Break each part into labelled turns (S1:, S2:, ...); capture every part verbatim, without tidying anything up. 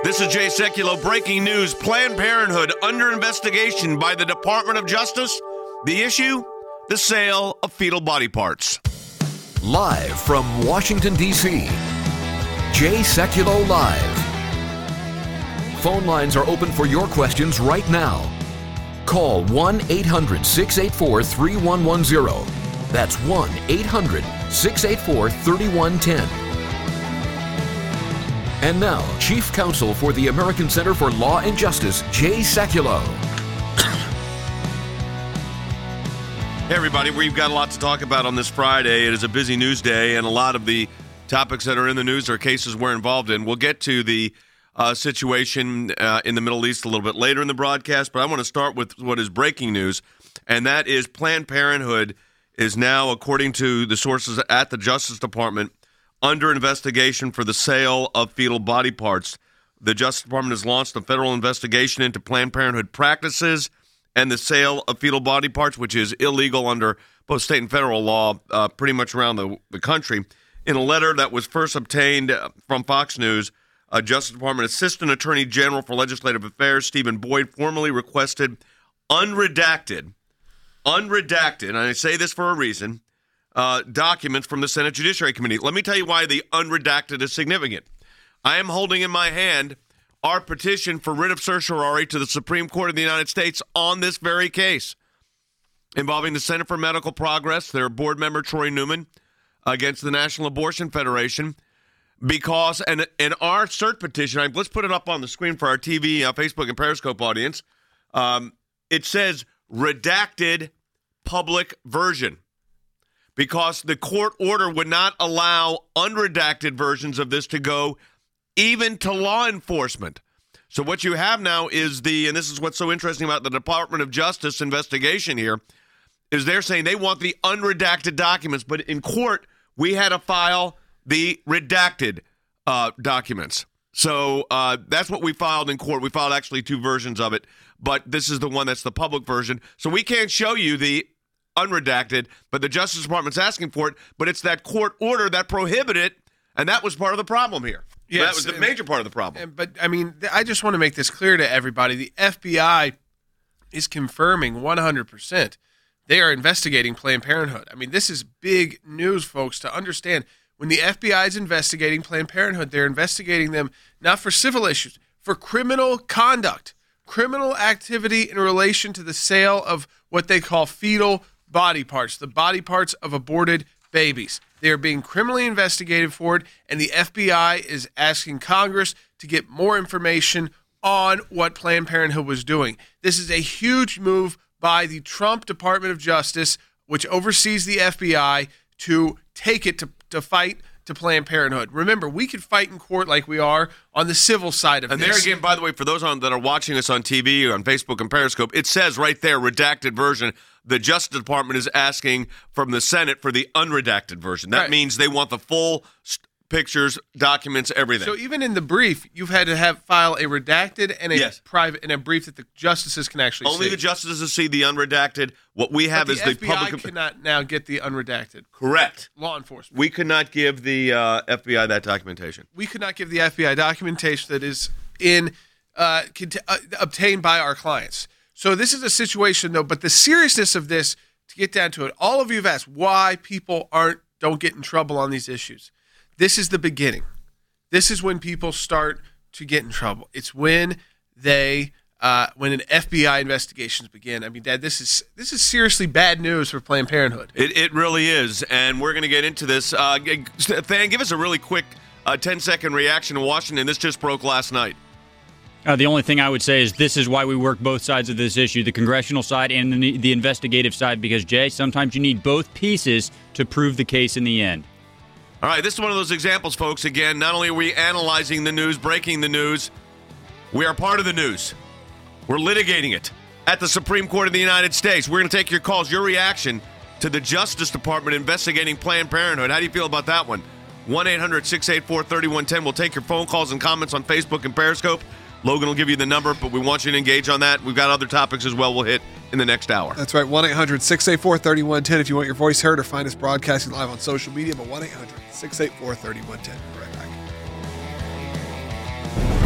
S1: This is Jay Sekulow. Breaking news. Planned Parenthood under investigation by the Department of Justice. The issue? The sale of fetal body parts.
S2: Live from Washington, D C, Jay Sekulow Live. Phone lines are open for your questions right now. Call one eight hundred six eight four three one one zero. That's one eight hundred six eight four three one one zero. And now, Chief Counsel for the American Center for Law and Justice, Jay Sekulow.
S1: Hey, everybody. We've got a lot to talk about on this Friday. It is a busy news day, and a lot of the topics that are in the news are cases we're involved in. We'll get to the uh, situation uh, in the Middle East a little bit later in the broadcast, but I want to start with what is breaking news, and that is Planned Parenthood is now, according to the sources at the Justice Department, under investigation for the sale of fetal body parts. The Justice Department has launched a federal investigation into Planned Parenthood practices and the sale of fetal body parts, which is illegal under both state and federal law uh, pretty much around the, the country. In a letter that was first obtained from Fox News, uh, Justice Department Assistant Attorney General for Legislative Affairs, Stephen Boyd, formally requested unredacted, unredacted, and I say this for a reason, Uh, documents from the Senate Judiciary Committee. Let me tell you why the unredacted is significant. I am holding in my hand our petition for writ of certiorari to the Supreme Court of the United States on this very case involving the Center for Medical Progress, their board member Troy Newman, against the National Abortion Federation, because, and in our cert petition, let's put it up on the screen for our T V, uh, Facebook, and Periscope audience, um, it says redacted public version, because the court order would not allow unredacted versions of this to go even to law enforcement. So what you have now is the, and this is what's so interesting about the Department of Justice investigation here, is they're saying they want the unredacted documents, but in court, we had to file the redacted uh, documents. So uh, that's what we filed in court. We filed actually two versions of it, but this is the one that's the public version. So we can't show you the unredacted, but the Justice Department's asking for it, but it's that court order that prohibited it, and that was part of the problem here. Yes, that was the major part of the problem.
S3: But, I mean, I just want to make this clear to everybody. The F B I is confirming one hundred percent they are investigating Planned Parenthood. I mean, this is big news, folks, to understand. When the F B I is investigating Planned Parenthood, they're investigating them not for civil issues, for criminal conduct, criminal activity in relation to the sale of what they call fetal body parts, the body parts of aborted babies. They are being criminally investigated for it, and the F B I is asking Congress to get more information on what Planned Parenthood was doing. This is a huge move by the Trump Department of Justice, which oversees the F B I, to take it to, to fight to Planned Parenthood. Remember, we could fight in court like we are on the civil side of
S1: and
S3: this.
S1: And there again, by the way, for those on, that are watching us on T V, on Facebook and Periscope, it says right there, redacted version. The Justice Department is asking from the Senate for the unredacted version. That right. means they want the full st- pictures, documents, everything.
S3: So even in the brief, you've had to have file a redacted and a
S1: yes.
S3: private and a brief that the justices can actually
S1: Only
S3: see.
S1: Only the justices see the unredacted. What we have
S3: but
S1: is
S3: the,
S1: the
S3: F B I
S1: public.
S3: cannot now get the unredacted.
S1: Correct.
S3: Law enforcement.
S1: We could not give the uh, F B I that documentation.
S3: We could not give the F B I documentation that is in uh, cont- uh, obtained by our clients. So this is a situation, though, but the seriousness of this, to get down to it, all of you have asked why people aren't don't get in trouble on these issues. This is the beginning. This is when people start to get in trouble. It's when they, uh, when an F B I investigations begin. I mean, Dad, this is this is seriously bad news for Planned Parenthood.
S1: It it really is, and we're going to get into this. Uh, Than, give us a really quick uh, ten-second reaction to Washington. This just broke last night.
S4: Uh, the only thing I would say is this is why we work both sides of this issue, the congressional side and the, the investigative side, because, Jay, sometimes you need both pieces to prove the case in the end.
S1: All right, this is one of those examples, folks. Again, not only are we analyzing the news, breaking the news, we are part of the news. We're litigating it at the Supreme Court of the United States. We're going to take your calls, your reaction to the Justice Department investigating Planned Parenthood. How do you feel about that one? one eight hundred six eight four three one one zero. We'll take your phone calls and comments on Facebook and Periscope. Logan will give you the number, but we want you to engage on that. We've got other topics as well we'll hit in the next hour.
S5: That's right, one eight hundred six eight four three one one zero if you want your voice heard or find us broadcasting live on social media, but one eight hundred six eight four three one one zero. We'll be right back.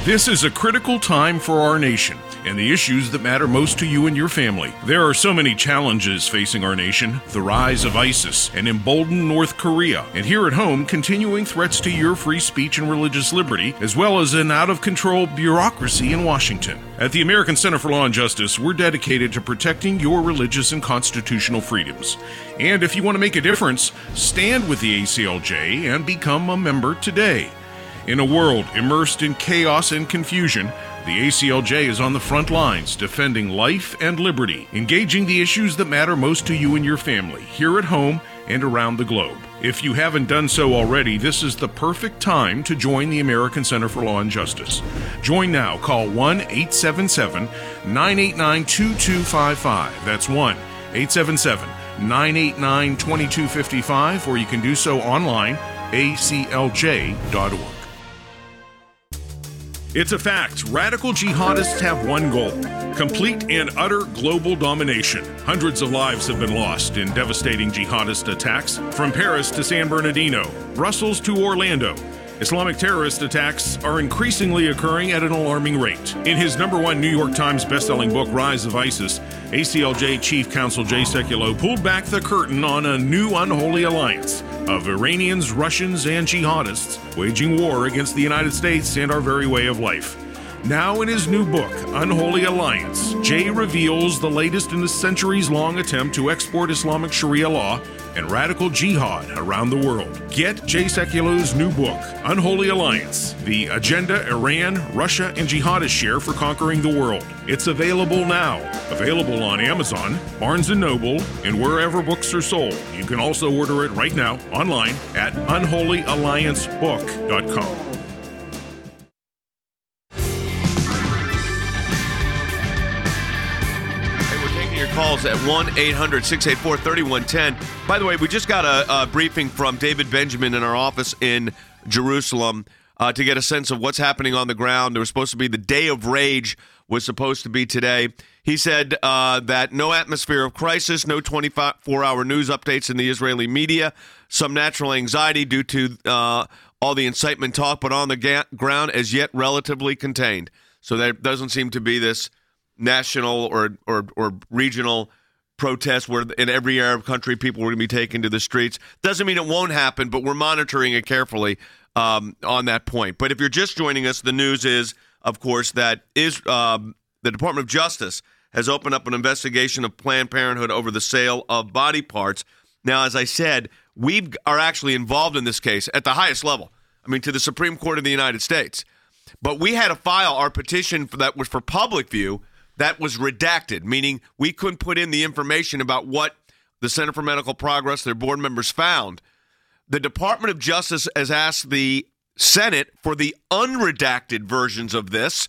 S6: This is a critical time for our nation and the issues that matter most to you and your family. There are so many challenges facing our nation: the rise of ISIS, an emboldened North Korea, and here at home, continuing threats to your free speech and religious liberty, as well as an out-of-control bureaucracy in Washington. At the American Center for Law and Justice, we're dedicated to protecting your religious and constitutional freedoms. And if you want to make a difference, stand with the A C L J and become a member today. In a world immersed in chaos and confusion, the A C L J is on the front lines defending life and liberty, engaging the issues that matter most to you and your family, here at home and around the globe. If you haven't done so already, this is the perfect time to join the American Center for Law and Justice. Join now. Call one eight seven seven, nine eight nine, two two five five. That's one eight seven seven, nine eight nine, two two five five, or you can do so online, a c l j dot org. It's a fact. Radical jihadists have one goal: complete and utter global domination. Hundreds of lives have been lost in devastating jihadist attacks, from Paris to San Bernardino, Brussels to Orlando. Islamic terrorist attacks are increasingly occurring at an alarming rate. In his number one New York Times bestselling book, Rise of ISIS, A C L J Chief Counsel Jay Sekulow pulled back the curtain on a new unholy alliance of Iranians, Russians, and jihadists waging war against the United States and our very way of life. Now in his new book, Unholy Alliance, Jay reveals the latest in a centuries-long attempt to export Islamic Sharia law and radical jihad around the world. Get Jay Sekulow's new book, Unholy Alliance, the agenda Iran, Russia, and jihadists share for conquering the world. It's available now. Available on Amazon, Barnes and Noble, and wherever books are sold. You can also order it right now online at unholy alliance book dot com.
S1: Calls at one eight hundred, six eight four, three one one zero. By the way, we just got a, a briefing from David Benjamin in our office in Jerusalem uh, to get a sense of what's happening on the ground. There was supposed to be the Day of Rage was supposed to be today. He said uh, that no atmosphere of crisis, no twenty-four hour news updates in the Israeli media, some natural anxiety due to uh, all the incitement talk, but on the ga- ground as yet relatively contained. So there doesn't seem to be this national or, or or regional protest where in every Arab country people are going to be taken to the streets. Doesn't mean it won't happen, but we're monitoring it carefully um, on that point. But if you're just joining us, the news is, of course, that is um, the Department of Justice has opened up an investigation of Planned Parenthood over the sale of body parts. Now, as I said, we are actually involved in this case at the highest level. I mean, to the Supreme Court of the United States. But we had to file our petition for that was for public view. That was redacted, meaning we couldn't put in the information about what the Center for Medical Progress, their board members, found. The Department of Justice has asked the Senate for the unredacted versions of this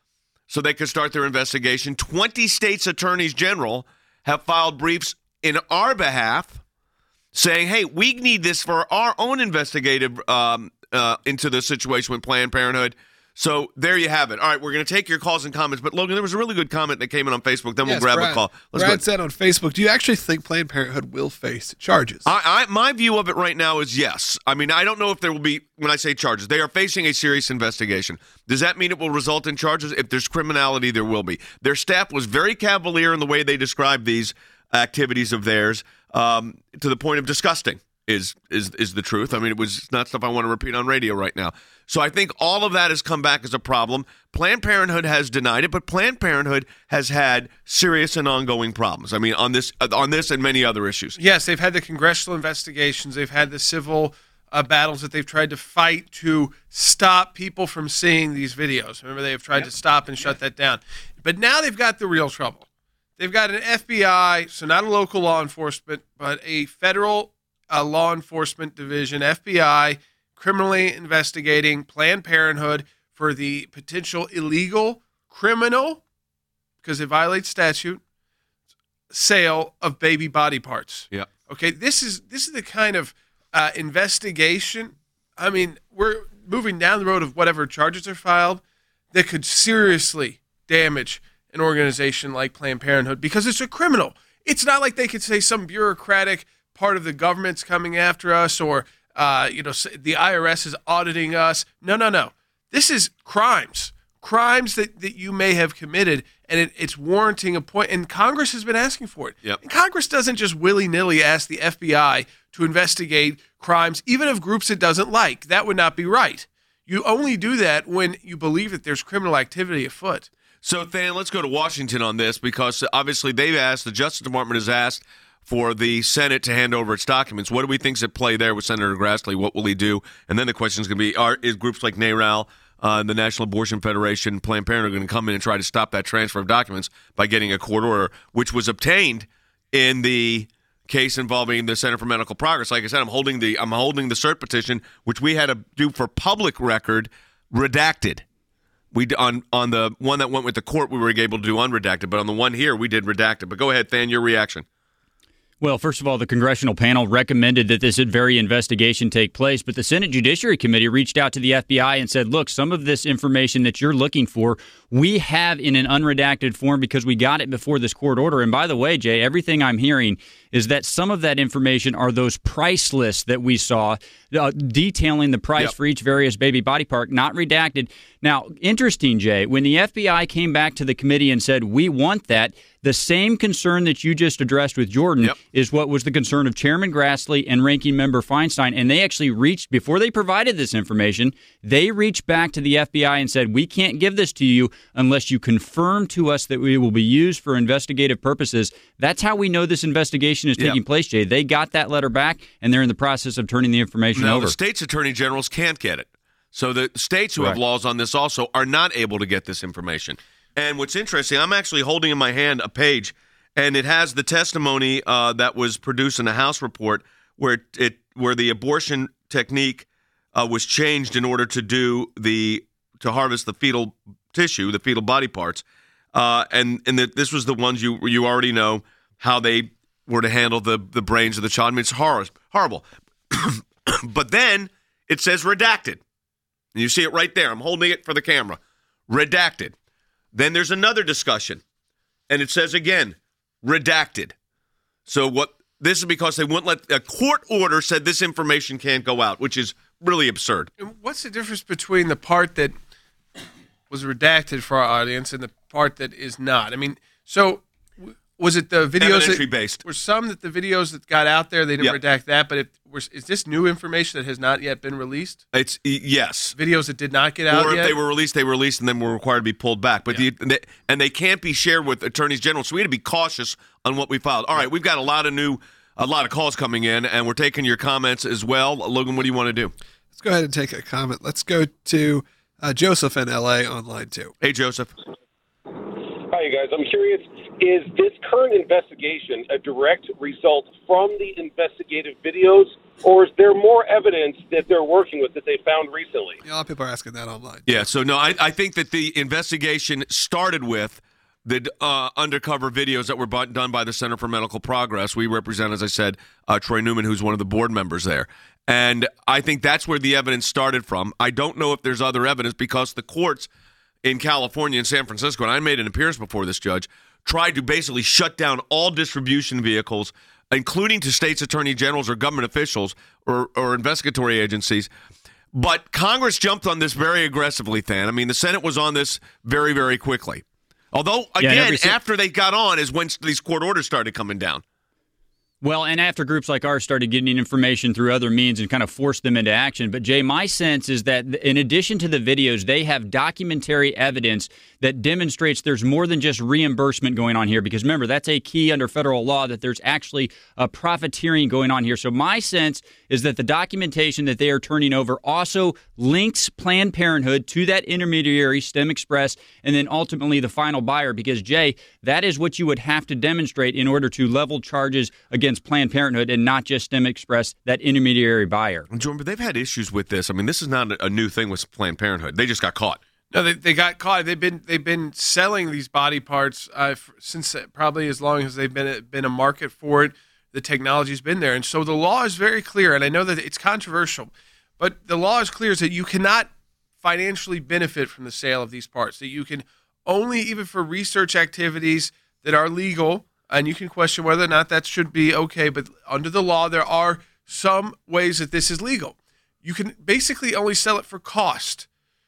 S1: so they could start their investigation. twenty states' attorneys general have filed briefs in our behalf saying, hey, we need this for our own investigative um, uh, into the situation with Planned Parenthood. So there you have it. All right, we're going to take your calls and comments. But, Logan, there was a really good comment that came in on Facebook. Then
S5: yes,
S1: we'll grab
S5: Brad,
S1: a call. Let's
S5: Brad
S1: go.
S5: said on Facebook, do you actually think Planned Parenthood will face charges?
S1: I, I, my view of it right now is yes. I mean, I don't know if there will be, when I say charges, they are facing a serious investigation. Does that mean it will result in charges? If there's criminality, there will be. Their staff was very cavalier in the way they described these activities of theirs, um, to the point of disgusting. Is is is the truth. I mean, it was not stuff I want to repeat on radio right now. So I think all of that has come back as a problem. Planned Parenthood has denied it, but Planned Parenthood has had serious and ongoing problems. I mean, on this on this and many other issues.
S3: Yes, they've had the congressional investigations. They've had the civil uh, battles that they've tried to fight to stop people from seeing these videos. Remember, they have tried yep. to stop and shut yep. that down. But now they've got the real trouble. They've got an F B I, so not a local law enforcement, but a federal a law enforcement division, F B I, criminally investigating Planned Parenthood for the potential illegal, criminal, because it violates statute, sale of baby body parts.
S1: Yeah.
S3: Okay, this is this is the kind of uh, investigation. I mean, we're moving down the road of whatever charges are filed that could seriously damage an organization like Planned Parenthood because it's a criminal. It's not like they could say some bureaucratic part of the government's coming after us or, uh, you know, the I R S is auditing us. No, no, no. This is crimes, crimes that, that you may have committed, and it, it's warranting a point. And Congress has been asking for it.
S1: Yep.
S3: And Congress doesn't just willy-nilly ask the F B I to investigate crimes, even of groups it doesn't like. That would not be right. You only do that when you believe that there's criminal activity afoot.
S1: So, Than, let's go to Washington on this, because obviously they've asked, the Justice Department has asked for the Senate to hand over its documents. What do we think's at play there with Senator Grassley? What will he do? And then the question is going to be, are is groups like NARAL, uh, the National Abortion Federation, Planned Parenthood going to come in and try to stop that transfer of documents by getting a court order, which was obtained in the case involving the Center for Medical Progress? Like I said, I'm holding the I'm holding the cert petition, which we had to do for public record, redacted. We on on the one that went with the court, we were able to do unredacted, but on the one here, we did redacted. But go ahead, Than, your reaction.
S4: Well, first of all, the congressional panel recommended that this very investigation take place, but the Senate Judiciary Committee reached out to the F B I and said, look, some of this information that you're looking for, we have in an unredacted form because we got it before this court order. And by the way, Jay, everything I'm hearing is that some of that information are those price lists that we saw uh, detailing the price
S1: yep.
S4: for each various baby body part, not redacted. Now, interesting, Jay, when the F B I came back to the committee and said, we want that, the same concern that you just addressed with Jordan
S1: yep.
S4: is what was the concern of Chairman Grassley and Ranking Member Feinstein. And they actually reached, before they provided this information, they reached back to the F B I and said, we can't give this to you unless you confirm to us that we will be used for investigative purposes. That's how we know this investigation is taking
S1: yep.
S4: place, Jay. They got that letter back, and they're in the process of turning the information
S1: now,
S4: over.
S1: The state's attorney generals can't get it. So the states who
S4: Right.
S1: have laws on this also are not able to get this information. And what's interesting, I'm actually holding in my hand a page, and it has the testimony uh, that was produced in a House report where it, it where the abortion technique uh, was changed in order to do the to harvest the fetal tissue, the fetal body parts, uh, and and the, this was the ones you you already know how they were to handle the the brains of the child. I mean, it's horrible, horrible. But then it says redacted. And you see it right there. I'm holding it for the camera. Redacted. Then there's another discussion, and it says again, redacted. So what? This is because they wouldn't let a court order said this information can't go out, which is really absurd.
S3: And what's the difference between the part that was redacted for our audience and the part that is not? I mean, so w- was it the videos
S1: Evidentiary
S3: that
S1: based.
S3: were some that the videos that got out there they didn't
S1: Yep.
S3: redact that, but it, was, is this new information that has not yet been released?
S1: It's yes.
S3: Videos that did not get out
S1: Or if
S3: yet?
S1: they were released, they were released and then were required to be pulled back. But
S3: Yeah.
S1: the, they, and they can't be shared with attorneys general. So we had to be cautious on what we filed. All right, we've got a lot of new, a lot of calls coming in, and we're taking your comments as well. Logan, what do you want to do?
S5: Let's go ahead and take a comment. Let's go to uh, Joseph in L A on line two.
S1: Hey, Joseph.
S7: Hi, you guys. I'm curious, is this current investigation a direct result from the investigative videos, or is there more evidence that they're working with that they found recently?
S5: Yeah, a lot of people are asking that online.
S1: Yeah, so no, I, I think that the investigation started with the uh, undercover videos that were bu- done by the Center for Medical Progress. We represent, as I said, uh, Troy Newman, who's one of the board members there. And I think that's where the evidence started from. I don't know if there's other evidence because the courts in California and San Francisco, and I made an appearance before this judge, tried to basically shut down all distribution vehicles, including to states' attorney generals or government officials or, or investigatory agencies. But Congress jumped on this very aggressively, Than. I mean, the Senate was on this very, very quickly. Although,
S4: Yeah, and
S1: again,
S4: every si-
S1: after they got on is when these court orders started coming down.
S4: Well, and after groups like ours started getting information through other means and kind of forced them into action. But, Jay, my sense is that in addition to the videos, they have documentary evidence that demonstrates there's more than just reimbursement going on here. Because, remember, that's a key under federal law, that there's actually a profiteering going on here. So my sense is that the documentation that they are turning over also links Planned Parenthood to that intermediary, STEM Express, and then ultimately the final buyer. Because, Jay, that is what you would have to demonstrate in order to level charges against Planned Parenthood and not just STEM Express, that intermediary buyer.
S1: Jordan, but they've had issues with this. I mean, this is not a new thing with Planned Parenthood. They just got caught.
S3: No, they, they got caught. They've been they've been selling these body parts uh, f- since uh, probably as long as they've been been a market for it. The technology's been there, and so the law is very clear. And I know that it's controversial, but the law is clear is that you cannot financially benefit from the sale of these parts. That you can only, even for research activities that are legal, and you can question whether or not that should be okay. But under the law, there are some ways that this is legal. You can basically only sell it for cost.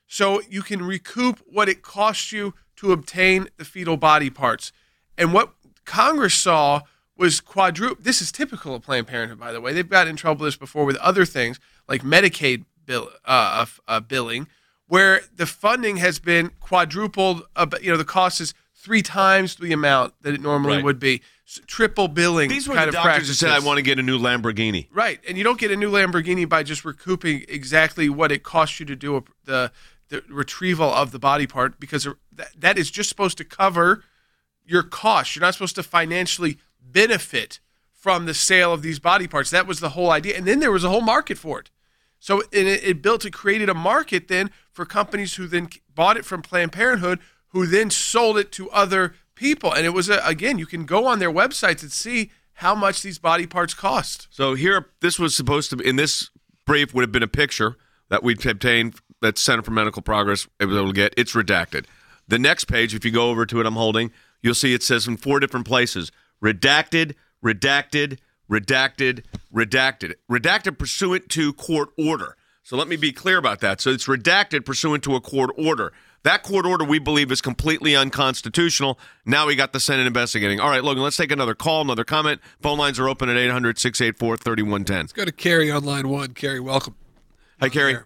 S3: so you can recoup what it costs you to obtain the fetal body parts. And what Congress saw was quadruple. This is typical of Planned Parenthood, by the way. They've gotten in trouble with this before with other things like Medicaid bill, uh, uh, billing, where the funding has been quadrupled. Uh, you know, the cost is three times the amount that it normally
S1: Right.
S3: would be. So triple billing.
S1: These were
S3: kind
S1: the
S3: of
S1: doctors
S3: practices.
S1: who said, I want to get a new Lamborghini.
S3: Right, and you don't get a new Lamborghini by just recouping exactly what it costs you to do a, the the retrieval of the body part, because that, that is just supposed to cover your costs. You're not supposed to financially benefit from the sale of these body parts. That was the whole idea, and then there was a whole market for it. So it, it built, it created a market then for companies who then bought it from Planned Parenthood, who then sold it to other people. And it was, a, again, you can go on their websites and see how much these body parts cost.
S1: So here, this was supposed to be, in this brief would have been a picture that we'd obtained that Center for Medical Progress was able to get. It's redacted. The next page, if you go over to it, I'm holding, you'll see it says in four different places, redacted, redacted, redacted, redacted. Redacted pursuant to court order. So let me be clear about that. So it's redacted pursuant to a court order. That court order, we believe, is completely unconstitutional. Now we got the Senate investigating. All right, Logan, let's take another call, another comment. Phone lines are open at eight hundred, six eight four, three one one zero.
S5: Let's go to Carrie on line one. Carrie, welcome.
S1: Hi, Carrie.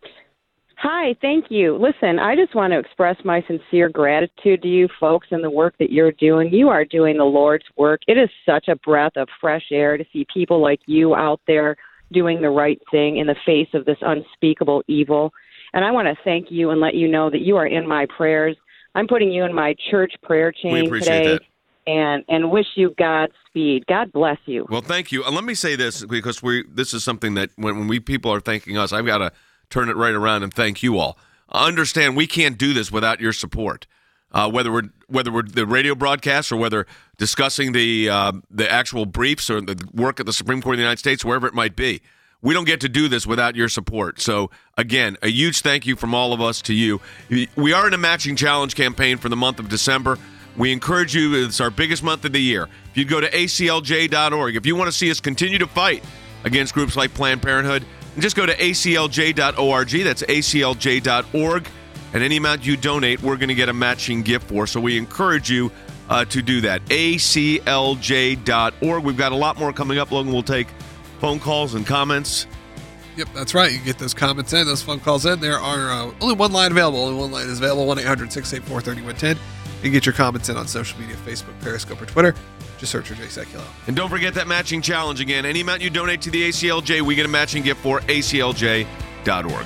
S8: Hi, thank you. Listen, I just want to express my sincere gratitude to you folks and the work that you're doing. You are doing the Lord's work. It is such a breath of fresh air to see people like you out there doing the right thing in the face of this unspeakable evil. And I want to thank you and let you know that you are in my prayers. I'm putting you in my church prayer chain
S1: We appreciate
S8: today.
S1: that.
S8: And, and wish you Godspeed. God bless you.
S1: Well, thank you. And let me say this, because we this is something that when, when we people are thanking us, I've got to turn it right around and thank you all. Understand, we can't do this without your support. Uh, whether we're whether we're the radio broadcast or whether discussing the uh, the actual briefs or the work at the Supreme Court of the United States, wherever it might be, we don't get to do this without your support. So again, a huge thank you from all of us to you. We are in a matching challenge campaign for the month of December. We encourage you, it's our biggest month of the year. If you go to A C L J dot org, if you want to see us continue to fight against groups like Planned Parenthood, just go to A C L J dot org. That's A C L J dot org. And any amount you donate, we're going to get a matching gift for. So we encourage you uh, to do that. A C L J dot org. We've got a lot more coming up. Logan will take phone calls and comments.
S5: Yep, that's right. You can get those comments in, those phone calls in. There are uh, only one line available. Only one line is available, one eight hundred, six eight four, three one one zero. You can get your comments in on social media, Facebook, Periscope, or Twitter. Just search for Jay Sekulow.
S1: And don't forget that matching challenge again. Any amount you donate to the A C L J, we get a matching gift for A C L J dot org.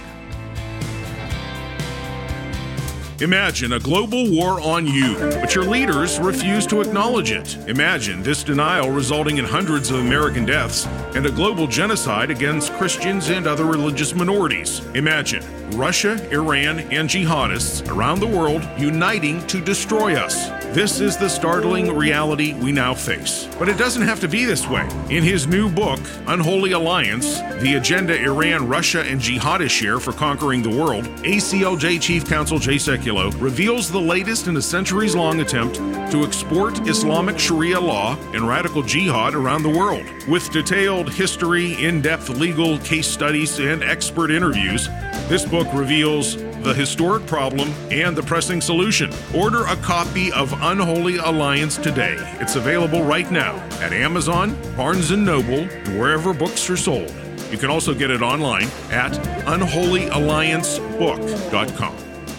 S6: Imagine a global war on you, but your leaders refuse to acknowledge it. Imagine this denial resulting in hundreds of American deaths and a global genocide against Christians and other religious minorities. Imagine Russia, Iran, and jihadists around the world uniting to destroy us. This is the startling reality we now face. But it doesn't have to be this way. In his new book, Unholy Alliance, The Agenda Iran, Russia, and Jihadists Share for Conquering the World, A C L J Chief Counsel Jay Sekulow reveals the latest in a centuries-long attempt to export Islamic Sharia law and radical jihad around the world. With detailed history, in-depth legal case studies, and expert interviews, this book reveals the historic problem and the pressing solution. Order a copy of Unholy Alliance today. It's available right now at Amazon, Barnes and Noble, and wherever books are sold. You can also get it online at unholy alliance book dot com.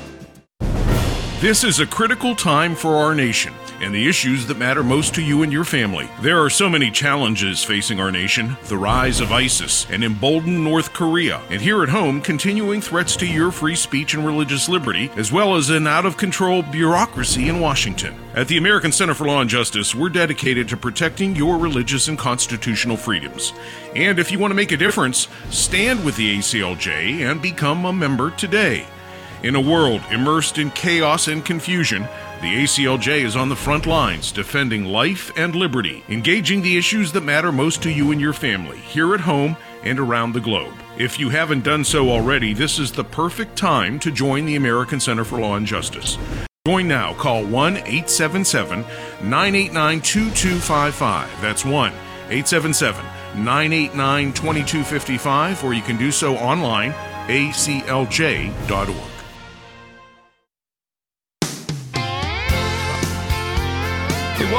S6: This is a critical time for our nation and the issues that matter most to you and your family. There are so many challenges facing our nation: the rise of ISIS, an emboldened North Korea, and here at home, continuing threats to your free speech and religious liberty, as well as an out-of-control bureaucracy in Washington. At the American Center for Law and Justice, we're dedicated to protecting your religious and constitutional freedoms. And if you want to make a difference, stand with the A C L J and become a member today. In a world immersed in chaos and confusion, the A C L J is on the front lines defending life and liberty, engaging the issues that matter most to you and your family, here at home and around the globe. If you haven't done so already, this is the perfect time to join the American Center for Law and Justice. Join now. Call one eight seven seven, nine eight nine, two two five five. That's one eight seven seven, nine eight nine, two two five five, or you can do so online, A C L J dot org.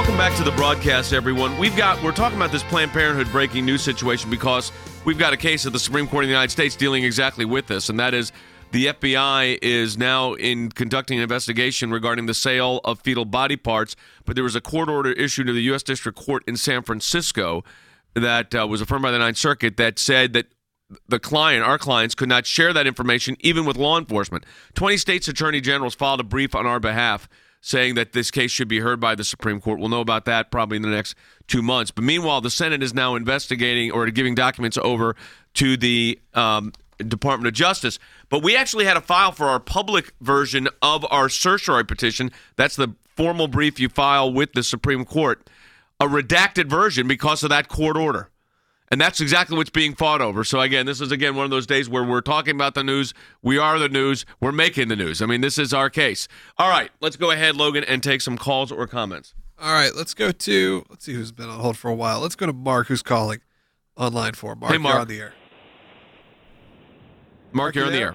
S1: Welcome back to the broadcast, everyone. We've got we're talking about this Planned Parenthood breaking news situation because we've got a case at the Supreme Court of the United States dealing exactly with this, and that is the F B I is now in conducting an investigation regarding the sale of fetal body parts. But there was a court order issued to the U S District Court in San Francisco that uh, was affirmed by the Ninth Circuit that said that the client, our clients, could not share that information even with law enforcement. twenty states' attorney generals filed a brief on our behalf saying that this case should be heard by the Supreme Court. We'll know about that probably in the next two months. But meanwhile, the Senate is now investigating or giving documents over to the um, Department of Justice. But we actually had a file for our public version of our certiorari petition. That's the formal brief you file with the Supreme Court. A redacted version because of that court order. And that's exactly what's being fought over. So, again, this is, again, one of those days where we're talking about the news. We are the news. We're making the news. I mean, this is our case. All right, let's go ahead, Logan, and take some calls or comments.
S5: All right, let's go to, let's see who's been on hold for a while. Let's go to Mark, who's calling on line four. Mark,
S1: hey, Mark.
S5: you're on the air.
S1: Mark, Mark you're on the air.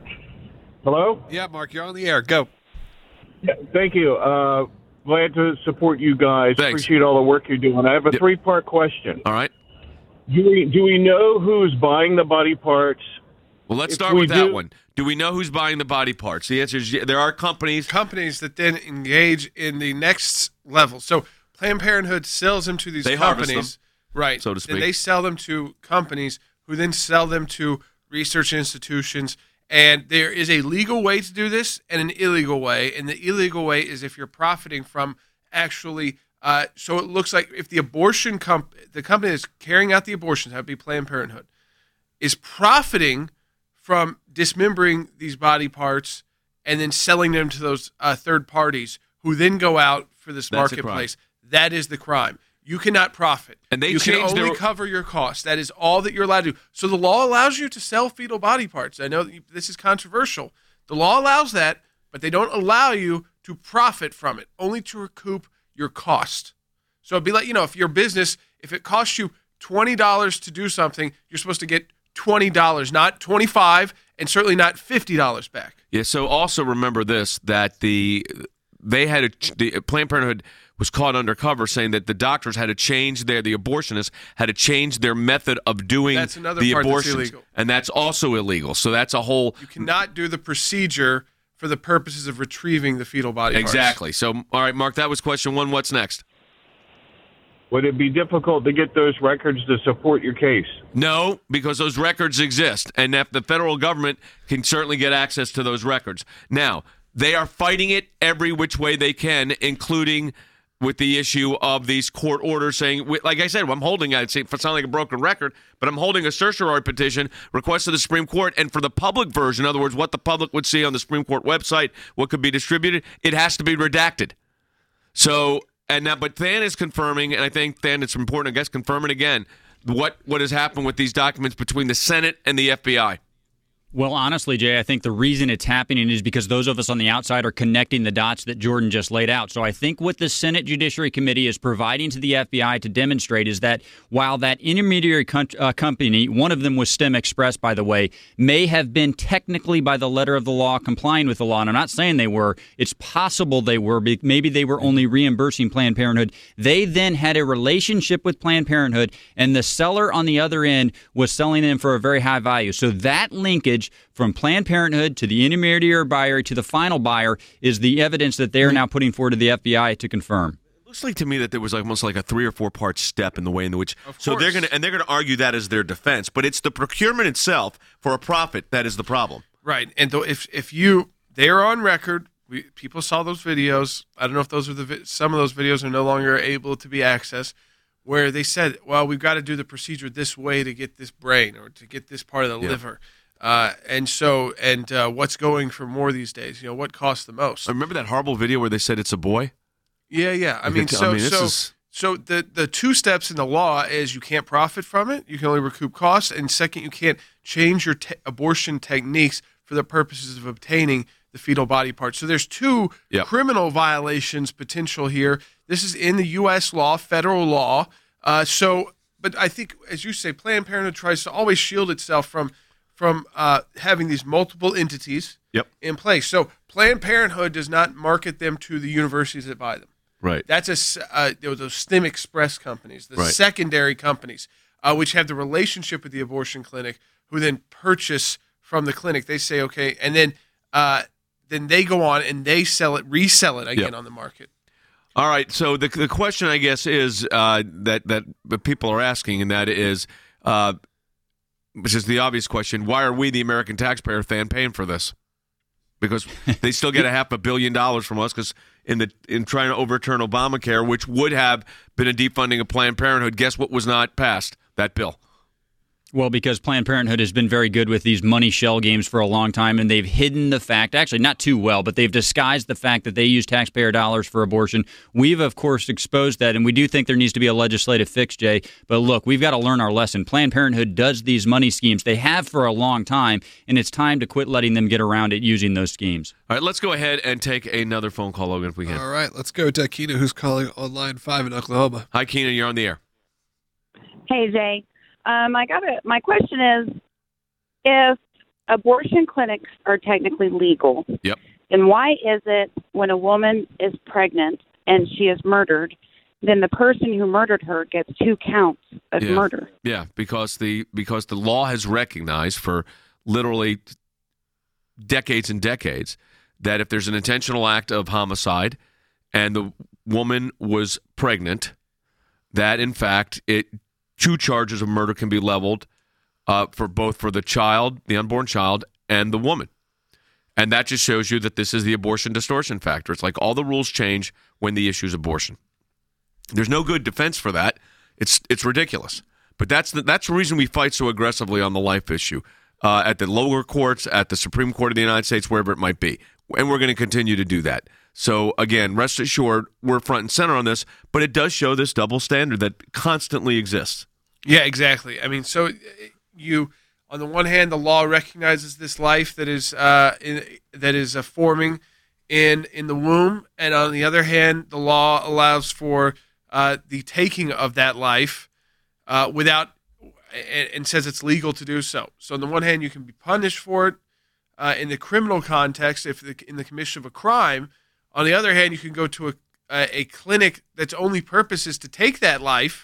S9: Hello?
S5: Yeah, Mark, you're on the air. Go.
S9: Yeah, thank you. Uh, glad to support you guys.
S1: Thanks.
S9: Appreciate all the work you're doing. I have a
S1: Yep.
S9: three-part question.
S1: All right.
S9: Do we, do we know who's buying the body parts?
S1: Well, let's
S9: If
S1: start
S9: we
S1: with that
S9: do-
S1: one. Do we know who's buying the body parts? The answer is yeah, there are companies.
S3: Companies that then engage in the next level. So Planned Parenthood sells them to these
S1: They harvest
S3: companies,
S1: them,
S3: right?
S1: so to speak.
S3: And they sell them to companies who then sell them to research institutions. And there is a legal way to do this and an illegal way. And the illegal way is if you're profiting from actually. Uh, so it looks like if the abortion comp, the company that's carrying out the abortions, that would be Planned Parenthood, is profiting from dismembering these body parts and then selling them to those uh, third parties who then go out for this
S1: That's a crime.
S3: marketplace. That is the crime. You cannot profit.
S1: And they
S3: you can
S1: changed
S3: only
S1: their-
S3: cover your costs. That is all that you're allowed to do. So the law allows you to sell fetal body parts. I know that you, this is controversial. The law allows that, but they don't allow you to profit from it, only to recoup your cost. So it'd be like, you know, if your business, if it costs you twenty dollars to do something, you're supposed to get twenty dollars, not twenty-five dollars, and certainly not fifty dollars back.
S1: Yeah, so also remember this, that the they had a, the Planned Parenthood was caught undercover saying that the doctors had to change their, the abortionists had to change their method of doing
S3: That's another
S1: the
S3: part that's
S1: abortions.
S3: illegal.
S1: And that's also illegal. So that's a whole...
S3: You cannot do the procedure for the purposes of retrieving the fetal body parts.
S1: Exactly. So, all right, Mark, that was question one. What's next?
S9: Would it be difficult to get those records to support your case?
S1: No, because those records exist, and if the federal government can certainly get access to those records. Now, they are fighting it every which way they can, including with the issue of these court orders saying, like I said, I'm holding, I'd say, it sound like a broken record, but I'm holding a certiorari petition request to the Supreme Court, and for the public version, in other words, what the public would see on the Supreme Court website, what could be distributed, it has to be redacted. So... And now, but Than is confirming, and I think, Than, it's important, I guess, confirming again what, what has happened with these documents between the Senate and the F B I.
S4: Well, honestly, Jay, I think the reason it's happening is because those of us on the outside are connecting the dots that Jordan just laid out. So I think what the Senate Judiciary Committee is providing to the F B I to demonstrate is that while that intermediary co- uh, company, one of them was STEM Express, by the way, may have been technically by the letter of the law complying with the law, and I'm not saying they were, it's possible they were, maybe they were only reimbursing Planned Parenthood. They then had a relationship with Planned Parenthood, and the seller on the other end was selling them for a very high value. So that linkage from Planned Parenthood to the intermediary buyer to the final buyer is the evidence that they are now putting forward to the F B I to confirm.
S1: It looks like to me that there was almost like a three or four part step in the way in which.
S3: Of
S1: so they're
S3: course.
S1: going to and they're going to argue that as their defense, but it's the procurement itself for a profit that is the problem.
S3: Right. And though if if you they are on record, we, people saw those videos. I don't know if those are the vi- some of those videos are no longer able to be accessed, where they said, "Well, we've got to do the procedure this way to get this brain or to get this part of the
S1: Yeah.
S3: liver." Uh, and so, and uh, what's going for more these days? You know, what costs the most?
S1: I remember that horrible video where they said it's a boy.
S3: Yeah, yeah. I
S1: Like
S3: mean,
S1: it- I
S3: so
S1: mean, this
S3: so
S1: is-
S3: so the the two steps in the law is you can't profit from it. You can only recoup costs, and second, you can't change your te- abortion techniques for the purposes of obtaining the fetal body parts. So there's two
S1: Yep.
S3: criminal violations potential here. This is in the U S law, federal law. Uh, so, but I think, as you say, Planned Parenthood tries to always shield itself from from uh, having these multiple entities
S1: Yep.
S3: in place. So Planned Parenthood does not market them to the universities that buy them.
S1: Right.
S3: That's a s- uh, you know, those Stim Express companies, the
S1: Right.
S3: secondary companies, uh, which have the relationship with the abortion clinic, who then purchase from the clinic. They say, okay, and then uh, then they go on and they sell it, resell it again
S1: Yep.
S3: on the market.
S1: All right. So the the question, I guess, is uh, that that the people are asking, and that is, uh, which is the obvious question: why are we, the American taxpayer, fan paying for this? Because they still get a half a billion dollars from us. Because in the in trying to overturn Obamacare, which would have been a defunding of Planned Parenthood, guess what was not passed? That bill.
S4: Well, because Planned Parenthood has been very good with these money shell games for a long time, and they've hidden the fact, actually not too well, but they've disguised the fact that they use taxpayer dollars for abortion. We've, of course, exposed that, and we do think there needs to be a legislative fix, Jay. But look, we've got to learn our lesson. Planned Parenthood does these money schemes. They have for a long time, and it's time to quit letting them get around it using those schemes.
S1: All right, let's go ahead and take another phone call, Logan, if we can.
S5: All right, let's go to Keena, who's calling on line five in Oklahoma.
S1: Hi, Keenan, you're on the air.
S10: Hey, Jay. Um, I got it. My question is, if abortion clinics are technically legal,
S1: Yep.
S10: then why is it when a woman is pregnant and she is murdered, then the person who murdered her gets two counts of
S1: Yeah.
S10: murder?
S1: Yeah, because the because the law has recognized for literally decades and decades that if there's an intentional act of homicide and the woman was pregnant, that in fact it two charges of murder can be leveled uh, for both for the child, the unborn child, and the woman. And that just shows you that this is the abortion distortion factor. It's like all the rules change when the issue is abortion. There's no good defense for that. It's it's ridiculous. But that's the, that's the reason we fight so aggressively on the life issue uh, at the lower courts, at the Supreme Court of the United States, wherever it might be. And we're going to continue to do that. So, again, rest assured, we're front and center on this, but it does show this double standard that constantly exists.
S3: Yeah, exactly. I mean, so you, on the one hand, the law recognizes this life that is uh, in, that is uh, forming in in the womb, and on the other hand, the law allows for uh, the taking of that life uh, without and, and says it's legal to do so. So, on the one hand, you can be punished for it uh, in the criminal context if the, in the commission of a crime. On the other hand, you can go to a a, a clinic that's only purpose is to take that life.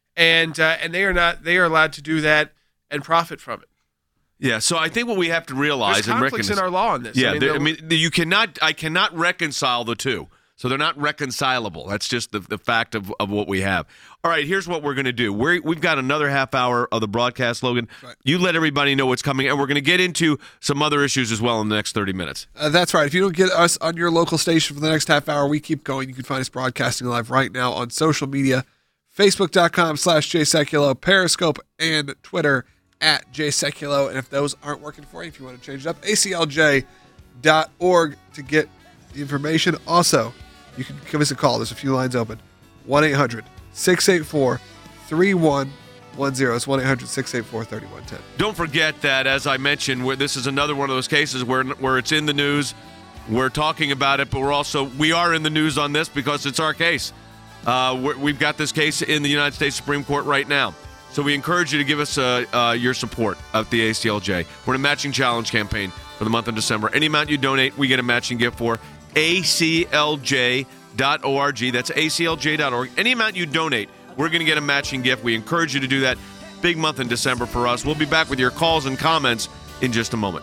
S3: And uh, and they are not they are allowed to do that and profit from it.
S1: Yeah, so I think what we have to realize
S3: There's
S1: and
S3: conflicts
S1: recognize
S3: in our law on this.
S1: Yeah,
S3: I mean,
S1: there- I
S3: they'll-
S1: mean, you cannot I cannot reconcile the two. So they're not reconcilable. That's just the, the fact of, of what we have. All right, here's what we're going to do. We're, we've got another half hour of the broadcast, Logan.
S5: Right.
S1: You let everybody know what's coming, and we're going to get into some other issues as well in the next thirty minutes.
S5: Uh, that's right. If you don't get us on your local station for the next half hour, we keep going. You can find us broadcasting live right now on social media. Facebook.com slash JSeculo, Periscope, and Twitter at JSeculo. And if those aren't working for you, if you want to change it up, A C L J dot org to get the information. Also, you can give us a call. There's a few lines open. one eight hundred six eight four three one one zero. It's one eight hundred six eight four three one one zero.
S1: Don't forget that, as I mentioned, where this is another one of those cases where where it's in the news. We're talking about it, but we're also we are in the news on this because it's our case. Uh, we're, we've got this case in the United States Supreme Court right now. So we encourage you to give us uh, uh, your support of the A C L J. We're in a matching challenge campaign for the month of December. Any amount you donate, we get a matching gift for. A C L J dot org. That's A C L J dot org. Any amount you donate, we're going to get a matching gift. We encourage you to do that. Big month in December for us. We'll be back with your calls and comments in just a moment.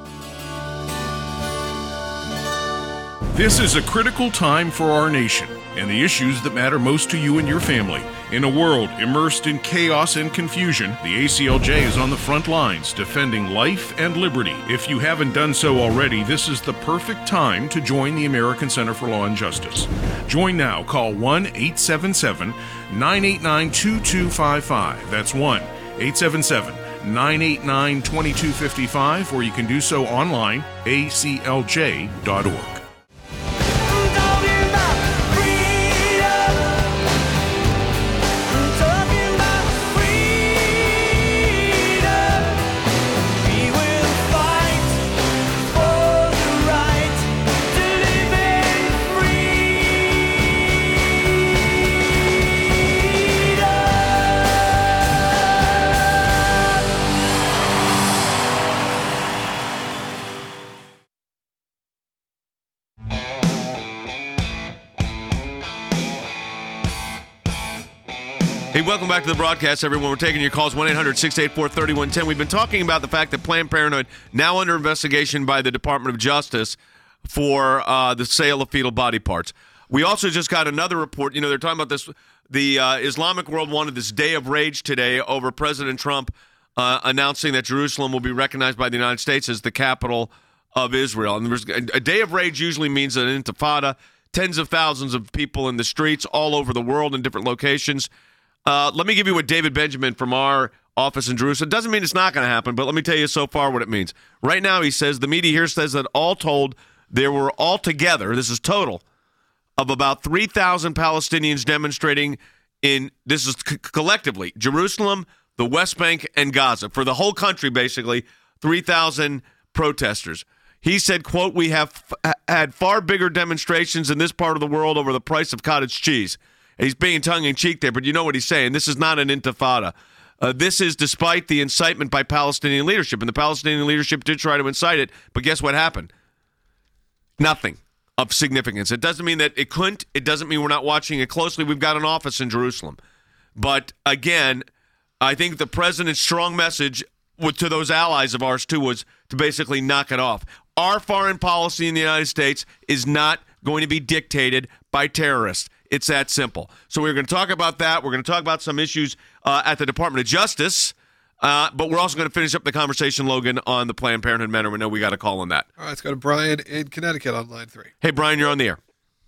S6: This is a critical time for our nation and the issues that matter most to you and your family. In a world immersed in chaos and confusion, the A C L J is on the front lines defending life and liberty. If you haven't done so already, this is the perfect time to join the American Center for Law and Justice. Join now. Call one eight seven seven nine eight nine two two five five. That's one eight seven seven nine eight nine two two five five, or you can do so online, A C L J dot org.
S1: Hey, welcome back to the broadcast, everyone. We're taking your calls, one eight hundred six eight four three one one zero. We've been talking about the fact that Planned Parenthood, now under investigation by the Department of Justice for uh, the sale of fetal body parts. We also just got another report. You know, they're talking about this. The uh, Islamic world wanted this day of rage today over President Trump uh, announcing that Jerusalem will be recognized by the United States as the capital of Israel. And there's, a day of rage usually means an intifada, tens of thousands of people in the streets all over the world in different locations. Uh, let me give you what David Benjamin from our office in Jerusalem, doesn't mean it's not going to happen, but let me tell you so far what it means. Right now, he says, the media here says that all told, there were altogether, this is total, of about three thousand Palestinians demonstrating in, this is c- collectively, Jerusalem, the West Bank, and Gaza. For the whole country, basically, three thousand protesters. He said, quote, we have f- had far bigger demonstrations in this part of the world over the price of cottage cheese. He's being tongue-in-cheek there, but you know what he's saying. This is not an intifada. Uh, this is despite the incitement by Palestinian leadership, and the Palestinian leadership did try to incite it, but guess what happened? Nothing of significance. It doesn't mean that it couldn't. It doesn't mean we're not watching it closely. We've got an office in Jerusalem. But, again, I think the president's strong message to those allies of ours, too, was to basically knock it off. Our foreign policy in the United States is not going to be dictated by terrorists. It's that simple. So we're going to talk about that. We're going to talk about some issues uh, at the Department of Justice, uh, but we're also going to finish up the conversation, Logan, on the Planned Parenthood matter. We know we got a call on that.
S5: All right, let's go to Brian in Connecticut on line three.
S1: Hey, Brian, you're on the air.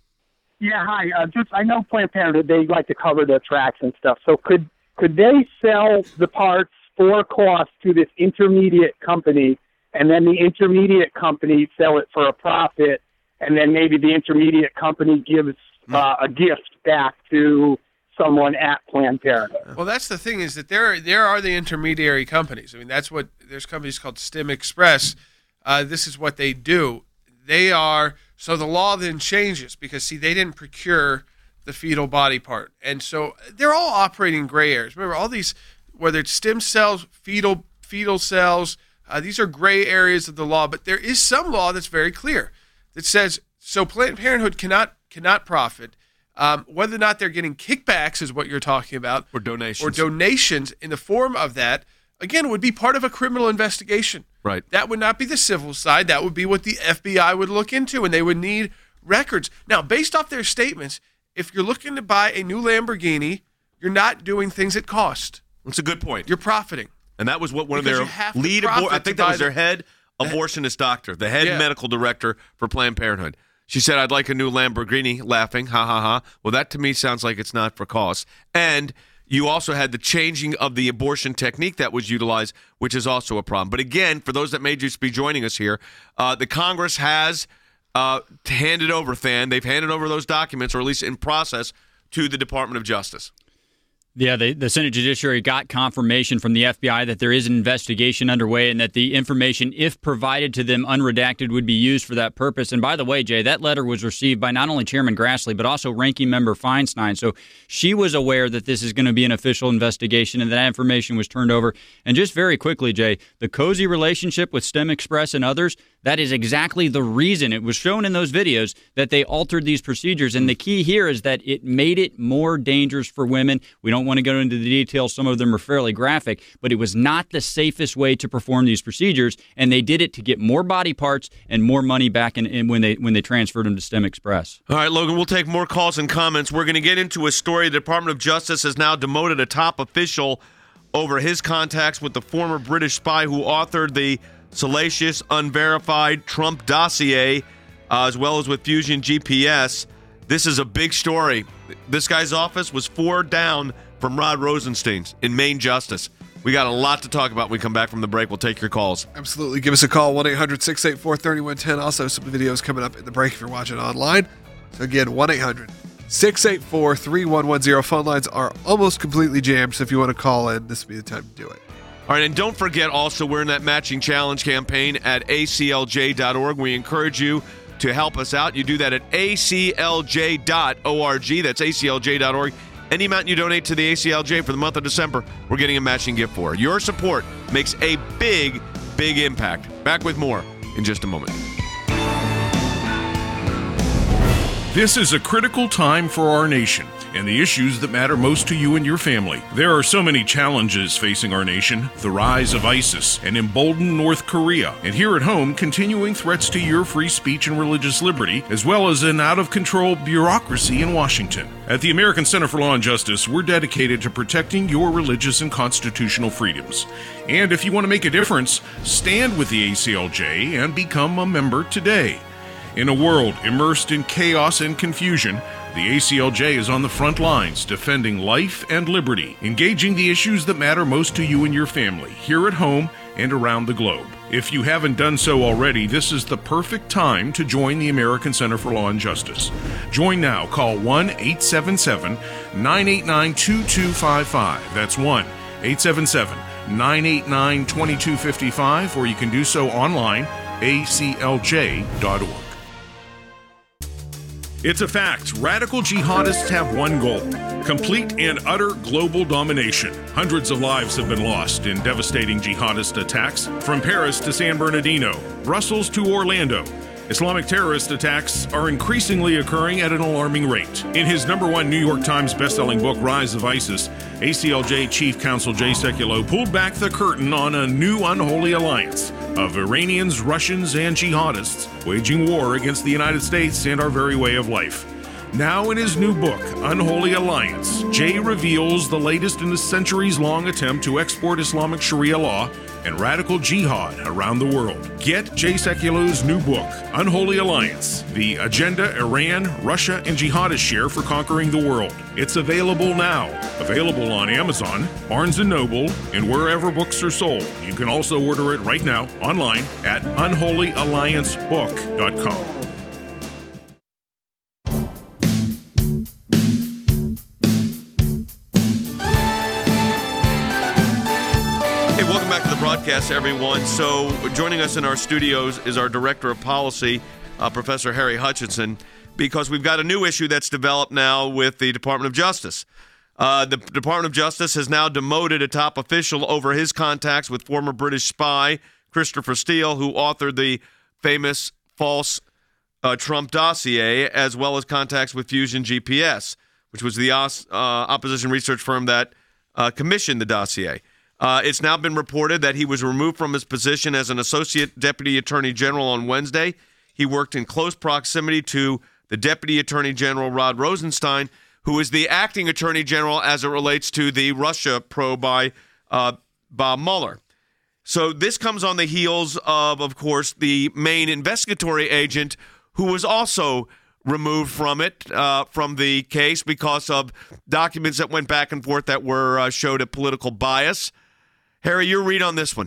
S11: Yeah, hi. Uh, just I know Planned Parenthood, they like to cover their tracks and stuff. So could could they sell the parts for cost to this intermediate company, and then the intermediate company sell it for a profit, and then maybe the intermediate company gives Uh, a gift back to someone at Planned Parenthood?
S3: Well, that's the thing, is that there there are the intermediary companies. I mean, that's what, there's companies called Stem Express. Uh, this is what they do. They are, so the law then changes because, see, they didn't procure the fetal body part. And so they're all operating gray areas. Remember, all these, whether it's stem cells, fetal, fetal cells, uh, these are gray areas of the law. But there is some law that's very clear that says, so Planned Parenthood cannot cannot profit. Um, whether or not they're getting kickbacks is what you're talking about.
S1: Or donations.
S3: Or donations in the form of that, again, would be part of a criminal investigation.
S1: Right.
S3: That would not be the civil side. That would be what the F B I would look into, and they would need records. Now, based off their statements, if you're looking to buy a new Lamborghini, you're not doing things at cost.
S1: That's a good point.
S3: You're profiting.
S1: And that was what one
S3: Because
S1: of
S3: you have
S1: their
S3: to
S1: lead,
S3: profit
S1: abor- I
S3: to
S1: think that
S3: buy
S1: was their
S3: the-
S1: head abortionist doctor, the head
S3: Yeah.
S1: medical director for Planned Parenthood. She said, I'd like a new Lamborghini, laughing, ha, ha, ha. Well, that to me sounds like it's not for cost. And you also had the changing of the abortion technique that was utilized, which is also a problem. But again, for those that may just be joining us here, uh, the Congress has uh, handed over, Than, they've handed over those documents, or at least in process, to the Department of Justice.
S4: Yeah, the, the Senate Judiciary got confirmation from the F B I that there is an investigation underway and that the information, if provided to them unredacted, would be used for that purpose. And by the way, Jay, that letter was received by not only Chairman Grassley, but also Ranking Member Feinstein. So she was aware that this is going to be an official investigation and that information was turned over. And just very quickly, Jay, the cozy relationship with Stem Express and others, that is exactly the reason it was shown in those videos that they altered these procedures. And the key here is that it made it more dangerous for women. We don't want to go into the details. Some of them are fairly graphic, but it was not the safest way to perform these procedures. And they did it to get more body parts and more money back in, in when they when they transferred them to Stem Express.
S1: All right, Logan, we'll take more calls and comments. We're going to get into a story. The Department of Justice has now demoted a top official over his contacts with the former British spy who authored the salacious, unverified Trump dossier, uh, as well as with Fusion G P S. This is a big story. This guy's office was four down from Rod Rosenstein's in Maine Justice. We got a lot to talk about when we come back from the break. We'll take your calls.
S5: Absolutely. Give us a call, one eight hundred six eight four three one one zero. Also, some videos coming up in the break if you're watching online. So again, one eight hundred six eight four three one one zero. Phone lines are almost completely jammed, so if you want to call in, this would be the time to do it.
S1: All right, and don't forget also, we're in that matching challenge campaign at A C L J dot org. We encourage you to help us out. You do that at A C L J dot org. That's A C L J dot org. Any amount you donate to the A C L J for the month of December, we're getting a matching gift for. Your support makes a big, big impact. Back with more in just a moment.
S6: This is a critical time for our nation. and the issues that matter most to you and your family. There are so many challenges facing our nation: the rise of ISIS, an emboldened North Korea, and here at home, continuing threats to your free speech and religious liberty, as well as an out-of-control bureaucracy in Washington. At the American Center for Law and Justice, we're dedicated to protecting your religious and constitutional freedoms. And if you want to make a difference, stand with the A C L J and become a member today. In a world immersed in chaos and confusion, the A C L J is on the front lines defending life and liberty, engaging the issues that matter most to you and your family, here at home and around the globe. If you haven't done so already, this is the perfect time to join the American Center for Law and Justice. Join now. Call one eight seven seven, nine eight nine, two two five five. That's one eight seven seven, nine eight nine, two two five five, or you can do so online, a c l j dot org. It's a fact. Radical jihadists have one goal: complete and utter global domination. Hundreds of lives have been lost in devastating jihadist attacks, from Paris to San Bernardino, Brussels to Orlando. Islamic terrorist attacks are increasingly occurring at an alarming rate. In his number one New York Times bestselling book, Rise of ISIS, A C L J Chief Counsel Jay Sekulow pulled back the curtain on a new unholy alliance of Iranians, Russians, and jihadists waging war against the United States and our very way of life. Now in his new book, Unholy Alliance, Jay reveals the latest in a centuries-long attempt to export Islamic Sharia law and radical jihad around the world. Get Jay Sekulow's new book, Unholy Alliance, The Agenda Iran, Russia, and Jihadists Share for Conquering the World. It's available now. Available on Amazon, Barnes and Noble, and wherever books are sold. You can also order it right now online at unholy alliance book dot com.
S1: Welcome back to the broadcast, everyone. So joining us in our studios is our Director of Policy, uh, Professor Harry Hutchinson, because we've got a new issue that's developed now with the Department of Justice. Uh, the Department of Justice has now demoted a top official over his contacts with former British spy Christopher Steele, who authored the famous false uh, Trump dossier, as well as contacts with Fusion G P S, which was the uh, opposition research firm that uh, commissioned the dossier. Uh, it's now been reported that he was removed from his position as an Associate Deputy Attorney General on Wednesday. He worked in close proximity to the Deputy Attorney General Rod Rosenstein, who is the acting Attorney General as it relates to the Russia probe by uh, Bob Mueller. So this comes on the heels of, of course, the main investigatory agent who was also removed from it, uh, from the case because of documents that went back and forth that were uh, showed a political bias. Harry, your read on this one.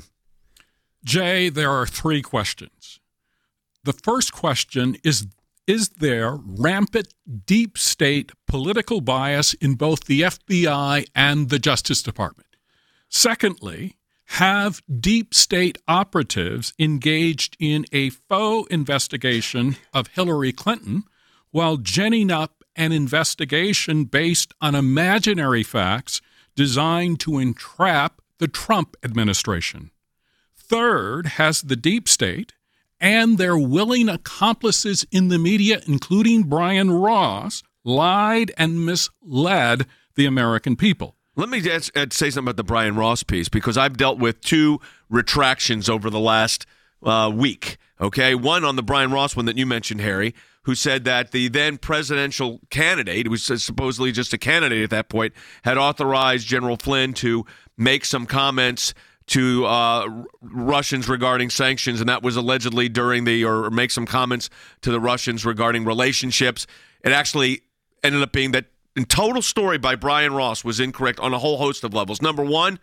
S12: Jay, there are three questions. The first question is, is there rampant deep state political bias in both the F B I and the Justice Department? Secondly, have deep state operatives engaged in a faux investigation of Hillary Clinton while ginning up an investigation based on imaginary facts designed to entrap the Trump administration? Third, has the deep state and their willing accomplices in the media, including Brian Ross, lied and misled the American people?
S1: Let me say something about the Brian Ross piece, because I've dealt with two retractions over the last uh, week. Okay, one on the Brian Ross one that you mentioned, Harry, who said that the then presidential candidate, who was supposedly just a candidate at that point, had authorized General Flynn to make some comments to uh, Russians regarding sanctions, and that was allegedly during the, or make some comments to the Russians regarding relationships. It actually ended up being that in total story by Brian Ross was incorrect on a whole host of levels. Number one,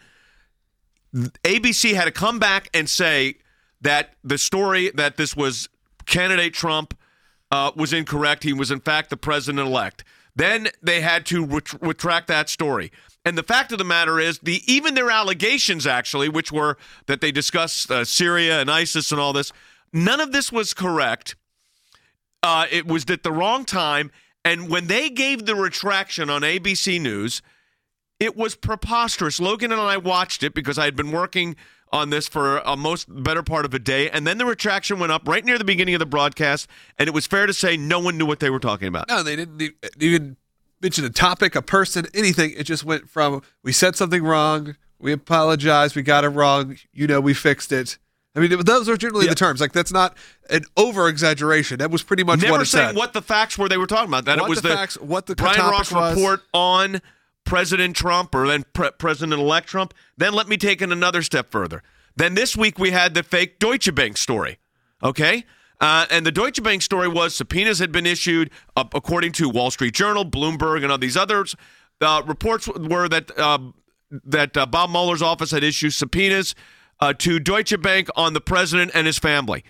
S1: A B C had to come back and say that the story that this was candidate Trump uh, was incorrect. He was, in fact, the president-elect. Then they had to ret- retract that story. And the fact of the matter is, the even their allegations, actually, which were that they discussed uh, Syria and ISIS and all this, none of this was correct. Uh, it was at the wrong time. And when they gave the retraction on A B C News, it was preposterous. Logan and I watched it because I had been working on this for a most better part of a day. And then the retraction went up right near the beginning of the broadcast. And it was fair to say no one knew what they were talking about.
S5: No, they didn't even mention a topic, a person, anything. It just went from, we said something wrong, we apologize, we got it wrong, you know, we fixed it. I mean, those are generally
S1: Yeah.
S5: the terms. Like, that's not an over-exaggeration. That was pretty much
S1: Never
S5: what it
S1: saying
S5: said.
S1: what the facts were they were talking about. That
S5: What
S1: it was
S5: the
S1: the,
S5: facts- what the
S1: Brian
S5: topic
S1: Ross
S5: was.
S1: report on President Trump, or then Pre- President-elect Trump. Then let me take it another step further. Then this week we had the fake Deutsche Bank story, okay? Uh, and the Deutsche Bank story was subpoenas had been issued, uh, according to Wall Street Journal, Bloomberg, and all these others. Uh, reports were that uh, that uh, Bob Mueller's office had issued subpoenas uh, to Deutsche Bank on the president and his family.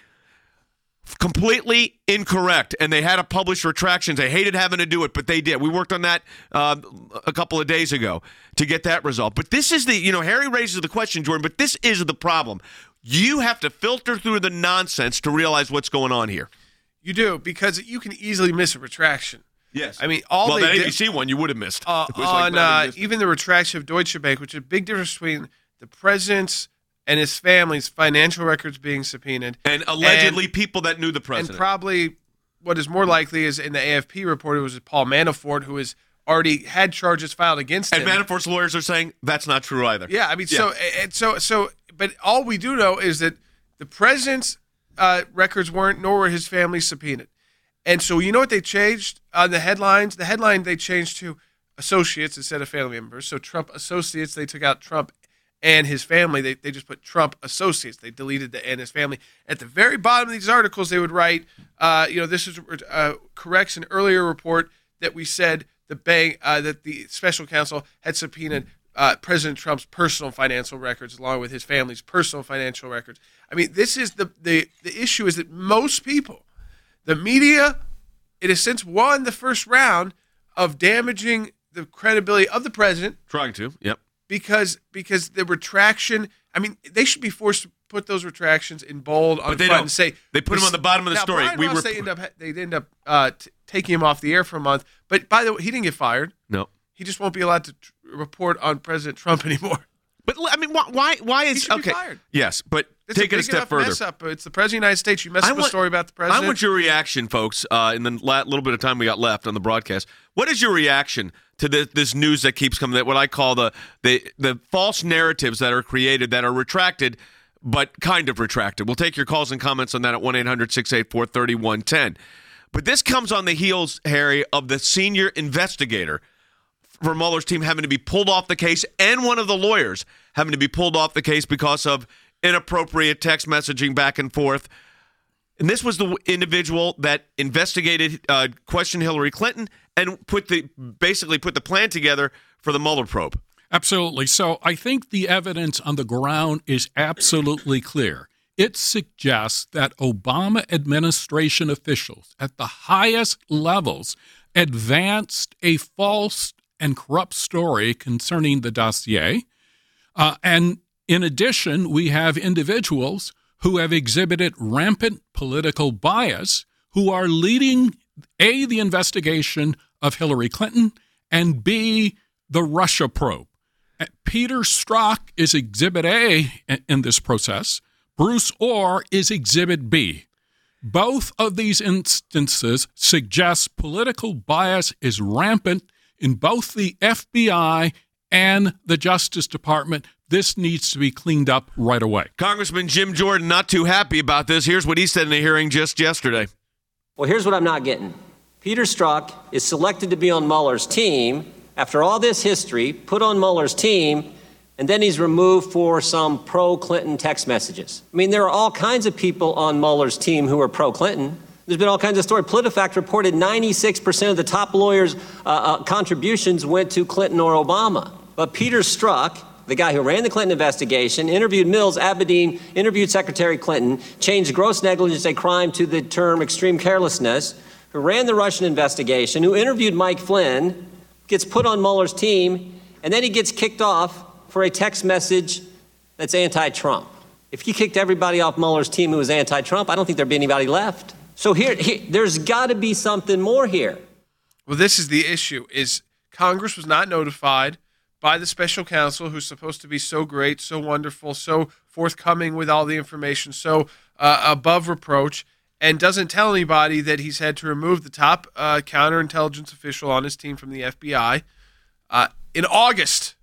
S1: Completely incorrect, and they had to publish retractions. They hated having to do it, but they did. We worked on that uh, a couple of days ago to get that resolved. But this is the, you know, Harry raises the question, Jordan, but this is the problem. You have to filter through the nonsense to realize what's going on here.
S3: You do, because you can easily miss a retraction.
S1: Yes.
S3: I mean, all
S1: well,
S3: they
S1: that
S3: did,
S1: A B C one you would have missed.
S3: Uh,
S1: It was like
S3: on
S1: nothing
S3: uh,
S1: missed.
S3: even the retraction of Deutsche Bank, which is a big difference between the president's and his family's financial records being subpoenaed.
S1: And allegedly people that knew the president.
S3: And probably what is more likely is in the A F P report, it was Paul Manafort, who has already had charges filed against
S1: And
S3: him.
S1: Manafort's lawyers are saying that's not true either.
S3: Yeah, I mean, so and so so, but all we do know is that the president's uh, records weren't, nor were his family subpoenaed. And so, you know what they changed on the headlines? The headline they changed to associates instead of family members. So Trump associates, they took out Trump and his family. They they just put Trump associates. They deleted the and his family. At the very bottom of these articles, they would write, uh, you know, this is uh, corrects an earlier report that we said the bank uh, that the special counsel had subpoenaed uh, President Trump's personal financial records along with his family's personal financial records. I mean, this is the the the issue is that most people, the media, it has since won the first round of damaging the credibility of the president.
S1: Trying to, yep.
S3: Because because the retraction, I mean, they should be forced to put those retractions in bold on
S1: But
S3: the
S1: they
S3: front
S1: don't.
S3: and say
S1: They put them on the bottom of the
S3: now,
S1: story.
S3: Brian
S1: We
S3: Ross,
S1: rep-
S3: they end up they end up uh, t- taking him off the air for a month. But by the way, he didn't get fired.
S1: No.
S3: He just won't be allowed to tr- report on President Trump anymore.
S1: But I mean, why? Why, why is
S3: He should be
S1: okay?
S3: fired.
S1: Yes, but
S3: It's
S1: take
S3: a
S1: it a
S3: big
S1: step
S3: enough
S1: further.
S3: mess up. It's the president of the United States. You mess
S1: I
S3: up a
S1: want-
S3: story about the president.
S1: I want your reaction, folks, uh, in the la- little bit of time we got left on the broadcast. What is your reaction to the, this news that keeps coming? That what I call the, the the false narratives that are created that are retracted, but kind of retracted. We'll take your calls and comments on that at one eight hundred six eight four three one one zero. But this comes on the heels, Harry, of the senior investigator for Mueller's team having to be pulled off the case, and one of the lawyers having to be pulled off the case because of inappropriate text messaging back and forth. And this was the individual that investigated, uh, questioned Hillary Clinton, and put the basically put the plan together for the Mueller probe.
S12: Absolutely. So I think the evidence on the ground is absolutely clear. It suggests that Obama administration officials at the highest levels advanced a false and corrupt story concerning the dossier. Uh, and in addition, we have individuals who have exhibited rampant political bias who are leading, A, the investigation of Hillary Clinton, and B, the Russia probe. Peter Strzok is Exhibit A in this process. Bruce Orr is Exhibit B. Both of these instances suggest political bias is rampant in both the F B I and the Justice Department. This needs to be cleaned up right away.
S1: Congressman Jim Jordan not too happy about this. Here's what he said in a hearing just yesterday.
S13: Well, here's what I'm not getting. Peter Strzok is selected to be on Mueller's team after all this history, put on Mueller's team, and then he's removed for some pro-Clinton text messages. I mean, there are all kinds of people on Mueller's team who are pro-Clinton. There's been all kinds of stories. PolitiFact reported ninety-six percent of the top lawyers' uh, uh, contributions went to Clinton or Obama. But Peter Strzok, the guy who ran the Clinton investigation, interviewed Mills Abedin, interviewed Secretary Clinton, changed gross negligence a crime to the term extreme carelessness, who ran the Russian investigation, who interviewed Mike Flynn, gets put on Mueller's team, and then he gets kicked off for a text message that's anti-Trump. If you kicked everybody off Mueller's team who was anti-Trump, I don't think there'd be anybody left. So here, here there's got to be something more here.
S3: Well, this is the issue, is Congress was not notified by the special counsel, who's supposed to be so great, so wonderful, so forthcoming with all the information, so uh, above reproach. and doesn't tell anybody that he's had to remove the top uh, counterintelligence official on his team from the F B I uh, in August.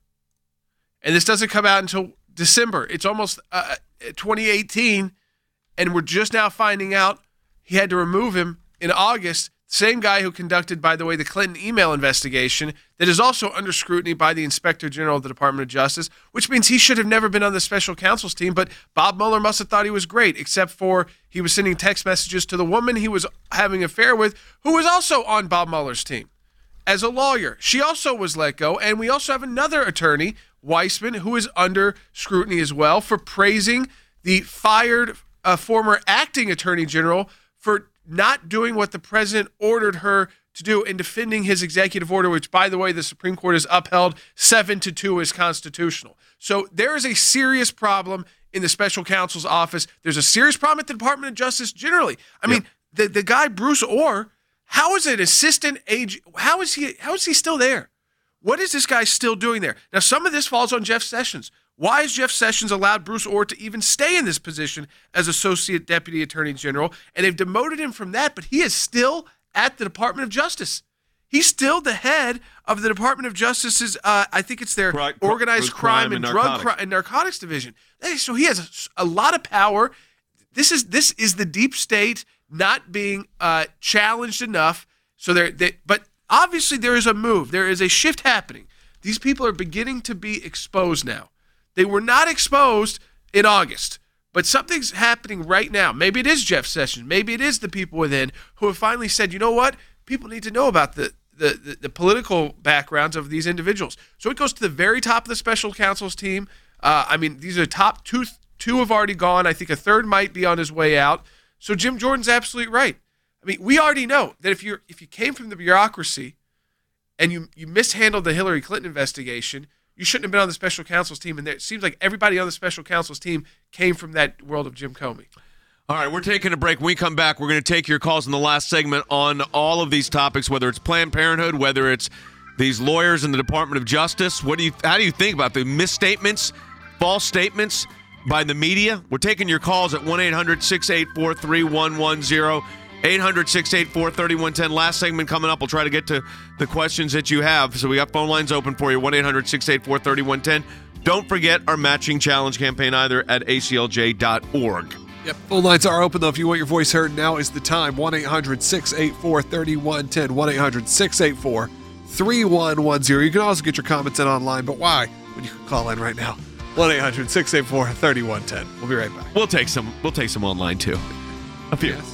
S3: And this doesn't come out until December. It's almost uh, twenty eighteen, and we're just now finding out he had to remove him in August. Same guy who conducted, by the way, the Clinton email investigation that is also under scrutiny by the Inspector General of the Department of Justice, which means he should have never been on the special counsel's team, but Bob Mueller must have thought he was great, except for he was sending text messages to the woman he was having an affair with, who was also on Bob Mueller's team as a lawyer. She also was let go, and we also have another attorney, Weissman, who is under scrutiny as well for praising the fired uh, former acting attorney general for not doing what the president ordered her to do in defending his executive order, which, by the way, the Supreme Court has upheld seven to two as constitutional. So there is a serious problem in the special counsel's office. There's a serious problem at the Department of Justice generally. I mean, the, the guy, Bruce Orr, how is an assistant age? How is he? How is he still there? What is this guy still doing there? Now, some of this falls on Jeff Sessions. Why has Jeff Sessions allowed Bruce Orr to even stay in this position as Associate Deputy Attorney General? And they've demoted him from that, but he is still at the Department of Justice. He's still the head of the Department of Justice's, uh, I think it's their
S1: Crime,
S3: organized crime,
S1: crime
S3: and,
S1: and
S3: drug
S1: narcotics.
S3: cri- and narcotics division. So he has a, a lot of power. This is this is the deep state not being uh, challenged enough. So they're, they, but obviously there is a move. There is a shift happening. These people are beginning to be exposed now. They were not exposed in August, but something's happening right now. Maybe it is Jeff Sessions. Maybe it is the people within who have finally said, you know what? People need to know about the, the, the, the political backgrounds of these individuals. So it goes to the very top of the special counsel's team. Uh, I mean, these are top two. Two have already gone. I think a third might be on his way out. So Jim Jordan's absolutely right. I mean, we already know that if you're if you came from the bureaucracy and you you mishandled the Hillary Clinton investigation, you shouldn't have been on the special counsel's team. And there, it seems like everybody on the special counsel's team came from that world of Jim Comey.
S1: All right, we're taking a break. When we come back, we're going to take your calls in the last segment on all of these topics, whether it's Planned Parenthood, whether it's these lawyers in the Department of Justice. What do you? How do you think about the misstatements, false statements by the media? We're taking your calls at one eight hundred six eight four three one one zero. eight hundred six eight four three one one zero. Last segment coming up. We'll try to get to the questions that you have. So we got phone lines open for you, one eight hundred six eight four three one one zero. Don't forget our matching challenge campaign either at A C L J dot org.
S5: Yep, phone lines are open, though. If you want your voice heard, now is the time. one eight hundred six eight four three one one zero. one eight hundred six eight four three one one zero. You can also get your comments in online, but why when you can call in right now? one eight hundred six eight four three one one zero. We'll be right back.
S1: We'll take some. We'll take some online too. A few.
S5: Yes.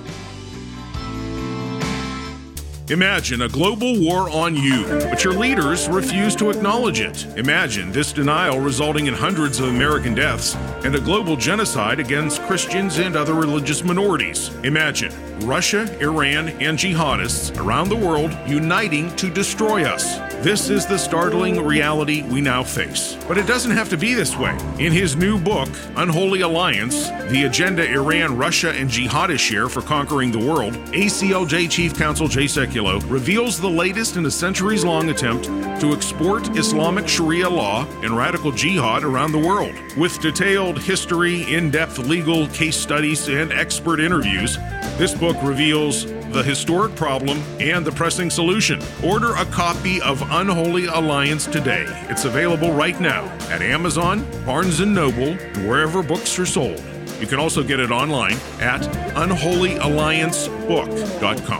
S6: Imagine a global war on you, but your leaders refuse to acknowledge it. Imagine this denial resulting in hundreds of American deaths and a global genocide against Christians and other religious minorities. Imagine Russia, Iran, and jihadists around the world uniting to destroy us. This is the startling reality we now face. But it doesn't have to be this way. In his new book, Unholy Alliance, The Agenda Iran, Russia, and Jihadists Share for Conquering the World, A C L J Chief Counsel Jay Sekulow reveals the latest in a centuries-long attempt to export Islamic Sharia law and radical jihad around the world. With detailed history, in-depth legal case studies, and expert interviews, this book reveals the historic problem and the pressing solution. Order a copy of Unholy Alliance today. It's available right now at Amazon, Barnes and Noble, and wherever books are sold. You can also get it online at unholy alliance book dot com.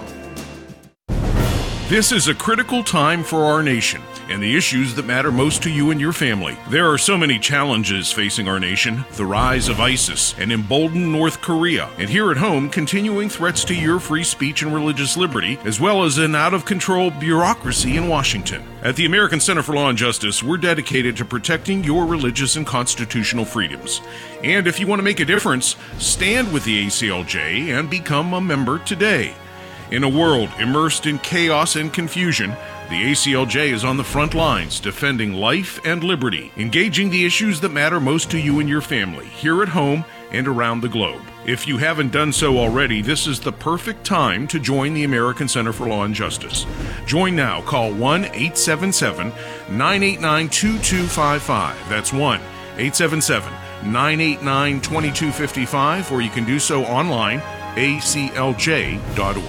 S6: This is a critical time for our nation and the issues that matter most to you and your family. There are so many challenges facing our nation: the rise of ISIS, an emboldened North Korea, and here at home, continuing threats to your free speech and religious liberty, as well as an out-of-control bureaucracy in Washington. At the American Center for Law and Justice, we're dedicated to protecting your religious and constitutional freedoms. And if you want to make a difference, stand with the A C L J and become a member today. In a world immersed in chaos and confusion, the A C L J is on the front lines defending life and liberty, engaging the issues that matter most to you and your family, here at home and around the globe. If you haven't done so already, this is the perfect time to join the American Center for Law and Justice. Join now. Call one eight seven seven nine eight nine two two five five. That's one eight seven seven nine eight nine two two five five, or you can do so online A C L J dot org.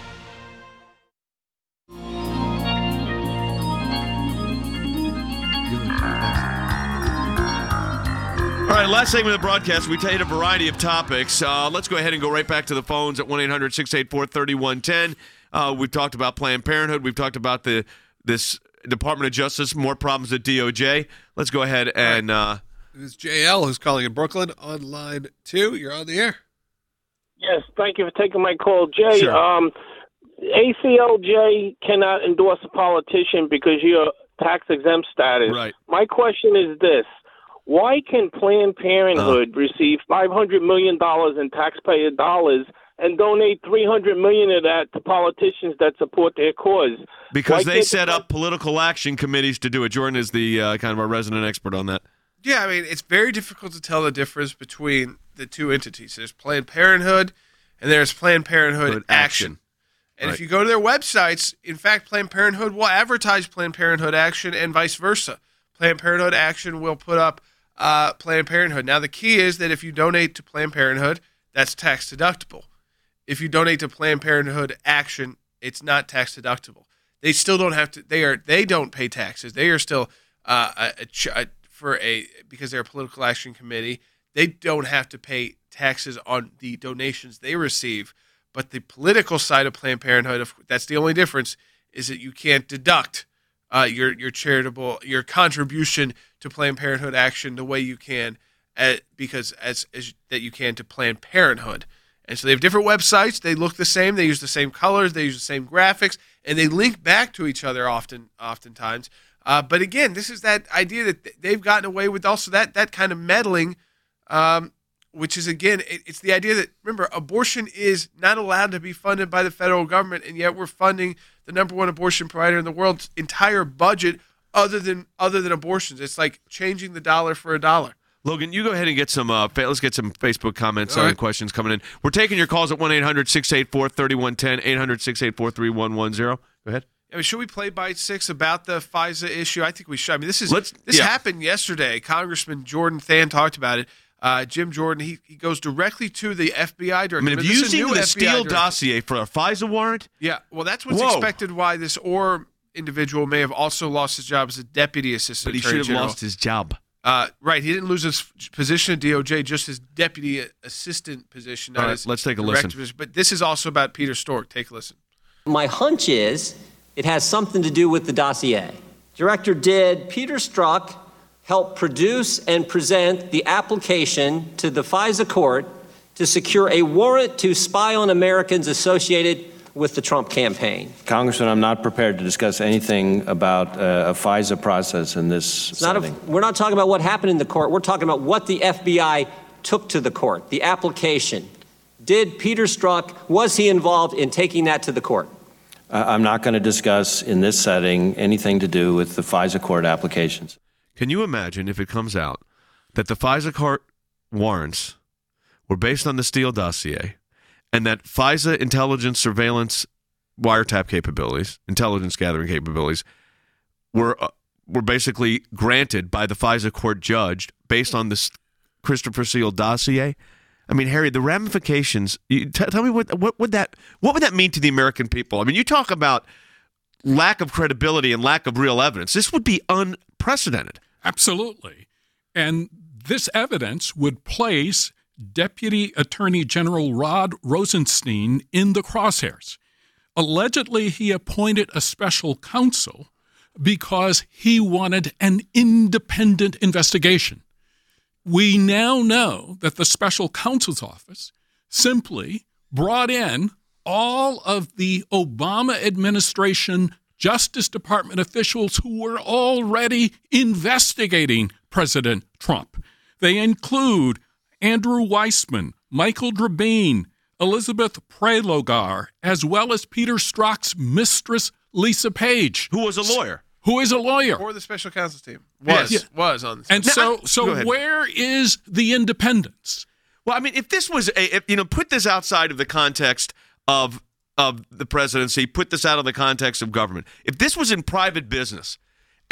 S1: All right, last segment of the broadcast, we hit a variety of topics. Uh, let's go ahead and go right back to the phones at one eight hundred six eight four three one one zero. Uh, we've talked about Planned Parenthood. We've talked about the this Department of Justice, more problems at D O J. Let's go ahead and... Uh,
S5: It's J L who's calling in Brooklyn on line two. You're on the air.
S14: Yes, thank you for taking my call. Jay,
S5: Sure.
S14: um, A C L J cannot endorse a politician because you're tax-exempt status.
S1: Right.
S14: My question is this. Why can Planned Parenthood uh. receive five hundred million dollars in taxpayer dollars and donate three hundred million dollars of that to politicians that support their cause?
S1: Because
S14: Why
S1: they set up political action committees to do it. Jordan is the uh, kind of our resident expert on that.
S3: Yeah, I mean, it's very difficult to tell the difference between the two entities. There's Planned Parenthood, and there's Planned Parenthood
S1: Good
S3: Action.
S1: action.
S3: And
S1: Right.
S3: if you go to their websites, in fact, Planned Parenthood will advertise Planned Parenthood Action and vice versa. Planned Parenthood Action will put up uh, Planned Parenthood. Now, the key is that if you donate to Planned Parenthood, that's tax deductible. If you donate to Planned Parenthood Action, it's not tax deductible. They still don't have to. They are. They don't pay taxes. They are still uh, a, a, ch- a for a because they're a political action committee. They don't have to pay taxes on the donations they receive. But the political side of Planned Parenthood, that's the only difference, is that you can't deduct uh, your your charitable your contribution to Planned Parenthood Action the way you can at, because as, as that you can to Planned Parenthood. And so they have different websites. They look the same. They use the same colors. They use the same graphics, and they link back to each other often, oftentimes. Uh, but again, this is that idea that they've gotten away with also that that kind of meddling, um, which is again, it, it's the idea that remember, abortion is not allowed to be funded by the federal government, and yet we're funding the number one abortion provider in the world's entire budget, other than other than abortions. It's like changing the dollar for a dollar.
S1: Logan, you go ahead and get some, uh, fa- let's get some Facebook comments
S3: All
S1: and
S3: right.
S1: questions coming in. We're taking your calls at one eight hundred six eight four three one one zero, eight hundred six eight four three one one zero. Go ahead.
S3: I mean, should we play Bite Six about the FISA issue? I think we should. I mean, this is
S1: Let's-
S3: this
S1: yeah.
S3: happened yesterday. Congressman Jordan Than talked about it. Uh, Jim Jordan, he, he goes directly to the F B I
S1: I
S3: director.
S1: mean, have
S3: This
S1: you
S3: is a
S1: seen
S3: new
S1: the
S3: F B I
S1: Steele
S3: director.
S1: dossier for a FISA warrant?
S3: Yeah, well, that's what's
S1: Whoa.
S3: expected. Why this Orr individual may have also lost his job as a deputy assistant
S1: But he
S3: attorney
S1: should have
S3: general.
S1: lost his job.
S3: Uh, right, he didn't lose his f- position at D O J, just his deputy assistant position. not
S1: All right,
S3: his
S1: let's take a
S3: director
S1: listen.
S3: position. But this is also about Peter Strzok. Take a listen.
S13: My hunch is it has something to do with the dossier. Director, did Peter Strzok help produce and present the application to the FISA court to secure a warrant to spy on Americans associated with the Trump campaign?
S15: Congressman, I'm not prepared to discuss anything about uh, a FISA process in this
S13: It's not a,
S15: setting.
S13: we're not talking about what happened in the court. We're talking about what the F B I took to the court, the application. Did Peter Strzok, was he involved in taking that to the court?
S15: Uh, I'm not going to discuss in this setting anything to do with the FISA court applications.
S1: Can you imagine if it comes out that the FISA court warrants were based on the Steele dossier and that FISA intelligence surveillance wiretap capabilities, intelligence gathering capabilities, were uh, were basically granted by the FISA court judge based on this Christopher Steele dossier? I mean, Harry, the ramifications. You, t- tell me what what would that what would that mean to the American people? I mean, you talk about lack of credibility and lack of real evidence. This would be unprecedented.
S12: Absolutely. And this evidence would place Deputy Attorney General Rod Rosenstein in the crosshairs. Allegedly, he appointed a special counsel because he wanted an independent investigation. We now know that the special counsel's office simply brought in all of the Obama administration Justice Department officials who were already investigating President Trump. They include Andrew Weissman, Michael Drabine, Elizabeth Prelogar, as well as Peter Strzok's mistress, Lisa Page.
S1: Who was a lawyer.
S12: Who is a lawyer.
S3: Or the special counsel's team. Was,
S12: Yes.
S3: was on the
S12: And
S1: Now,
S12: so,
S1: I- go
S12: so
S1: ahead.
S12: where is the independence?
S1: Well, I mean, if this was a, if, you know, put this outside of the context of of the presidency, put this out of the context of government. If this was in private business,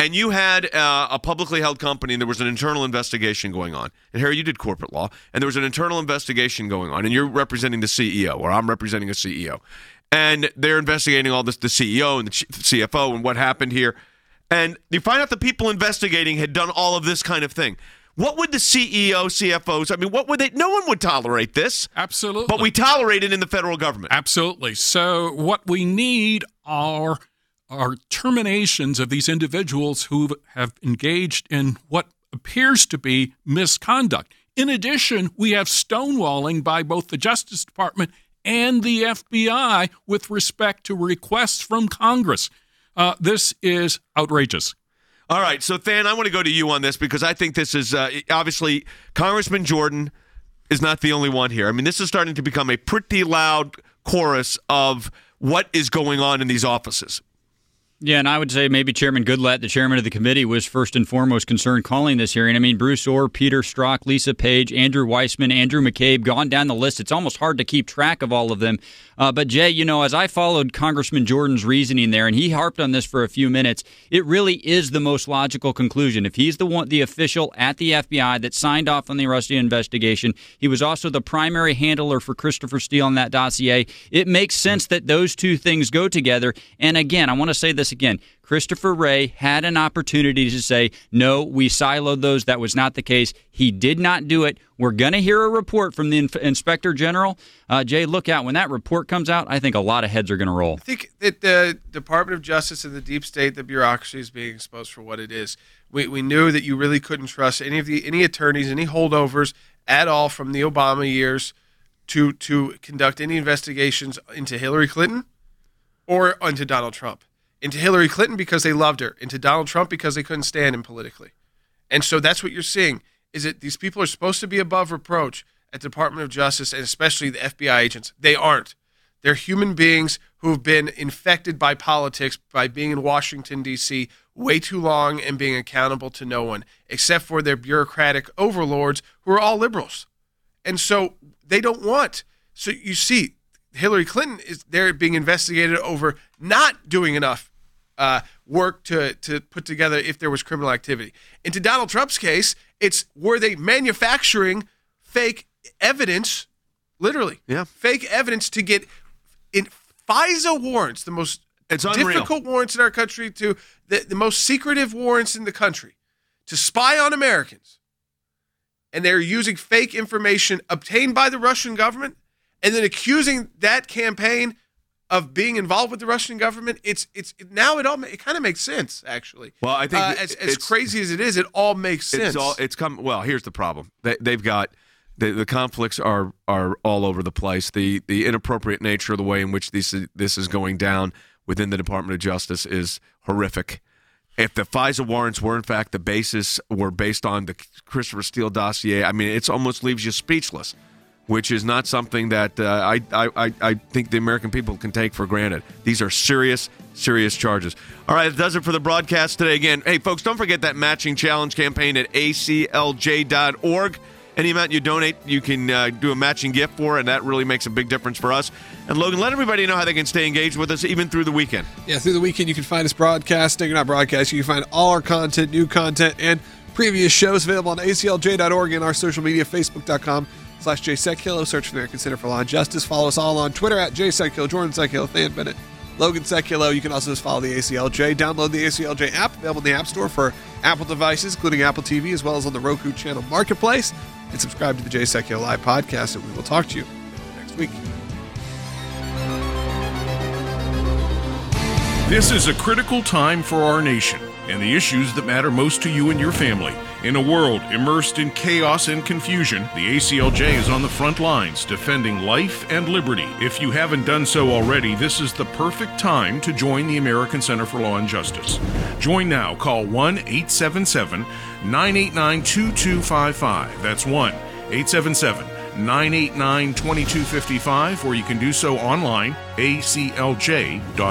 S1: and you had uh, a publicly held company, and there was an internal investigation going on. And Harry, you did corporate law, and there was an internal investigation going on, and you're representing the C E O, or I'm representing a C E O. And they're investigating all this, the C E O and the C F O and what happened here. And you find out the people investigating had done all of this kind of thing. What would the C E O, C F Os, I mean, what would they, no one would tolerate this.
S12: Absolutely.
S1: But we tolerate it in the federal government.
S12: Absolutely. So what we need are, are terminations of these individuals who have engaged in what appears to be misconduct. In addition, we have stonewalling by both the Justice Department and the F B I with respect to requests from Congress. Uh, this is outrageous.
S1: All right, so Than, I want to go to you on this because I think this is, uh, obviously, Congressman Jordan is not the only one here. I mean, this is starting to become a pretty loud chorus of what is going on in these offices.
S4: Yeah, and I would say maybe Chairman Goodlatte, the chairman of the committee, was first and foremost concerned calling this hearing. I mean, Bruce Orr, Peter Strzok, Lisa Page, Andrew Weissman, Andrew McCabe, gone down the list. It's almost hard to keep track of all of them. Uh, but, Jay, you know, as I followed Congressman Jordan's reasoning there, and he harped on this for a few minutes, it really is the most logical conclusion. If he's the one, the official at the F B I that signed off on the Russia investigation, he was also the primary handler for Christopher Steele in that dossier, it makes sense that those two things go together. And, again, I want to say this again. Christopher Wray had an opportunity to say, no, we siloed those. That was not the case. He did not do it. We're going to hear a report from the in- Inspector General. Uh, Jay, look out. When that report comes out, I think a lot of heads are going to roll.
S3: I think that the Department of Justice and the deep state, the bureaucracy, is being exposed for what it is. We we knew that you really couldn't trust any of the any attorneys, any holdovers at all from the Obama years to to conduct any investigations into Hillary Clinton or into Donald Trump. Into Hillary Clinton because they loved her, into Donald Trump because they couldn't stand him politically. And so that's what you're seeing, is that these people are supposed to be above reproach at the Department of Justice and especially the F B I agents. They aren't. They're human beings who have been infected by politics by being in Washington, D C way too long and being accountable to no one, except for their bureaucratic overlords who are all liberals. And so they don't want. So you see, Hillary Clinton is there being investigated over not doing enough Uh, work to to put together if there was criminal activity. Into Donald Trump's case, it's were they manufacturing fake evidence, literally,
S1: yeah,
S3: fake evidence to get in FISA warrants, the most
S1: it's
S3: difficult warrants in our country, to the, the most secretive warrants in the country, to spy on Americans. And they're using fake information obtained by the Russian government and then accusing that campaign of being involved with the Russian government. It's it's now it all it kind of makes sense, actually.
S1: Well, I think
S3: uh, as, as crazy as it is, it all makes sense.
S1: It's all it's come. Well, here's the problem. They, they've got the, the conflicts are are all over the place. The the inappropriate nature of the way in which this this is going down within the Department of Justice is horrific. If the FISA warrants were in fact the basis were based on the Christopher Steele dossier, I mean, it almost leaves you speechless. Which is not something that uh, I, I I think the American people can take for granted. These are serious, serious charges. All right, that does it for the broadcast today. Again, hey, folks, don't forget that matching challenge campaign at A C L J dot org. Any amount you donate, you can uh, do a matching gift for, and that really makes a big difference for us. And, Logan, let everybody know how they can stay engaged with us even through the weekend.
S5: Yeah, through the weekend, you can find us broadcasting, not broadcasting. You can find all our content, new content, and previous shows available on A C L J dot org and our social media, Facebook dot com. Slash Jay Sekulow. Search for the American Center for Law and Justice. Follow us all on Twitter at Jay Sekulow, Jordan Sekulow, Than Bennett, Logan Sekulow. You can also just follow the A C L J. Download the A C L J app, available in the App Store for Apple devices, including Apple T V, as well as on the Roku channel Marketplace. And subscribe to the Jay Sekulow Live podcast, and we will talk to you next week.
S6: This is a critical time for our nation and the issues that matter most to you and your family. In a world immersed in chaos and confusion, the A C L J is on the front lines defending life and liberty. If you haven't done so already, this is the perfect time to join the American Center for Law and Justice. Join now. Call one eight seven seven, nine eight nine, two two five five. That's one eight seven seven, nine eight nine, two two five five, or you can do so online, A C L J dot org.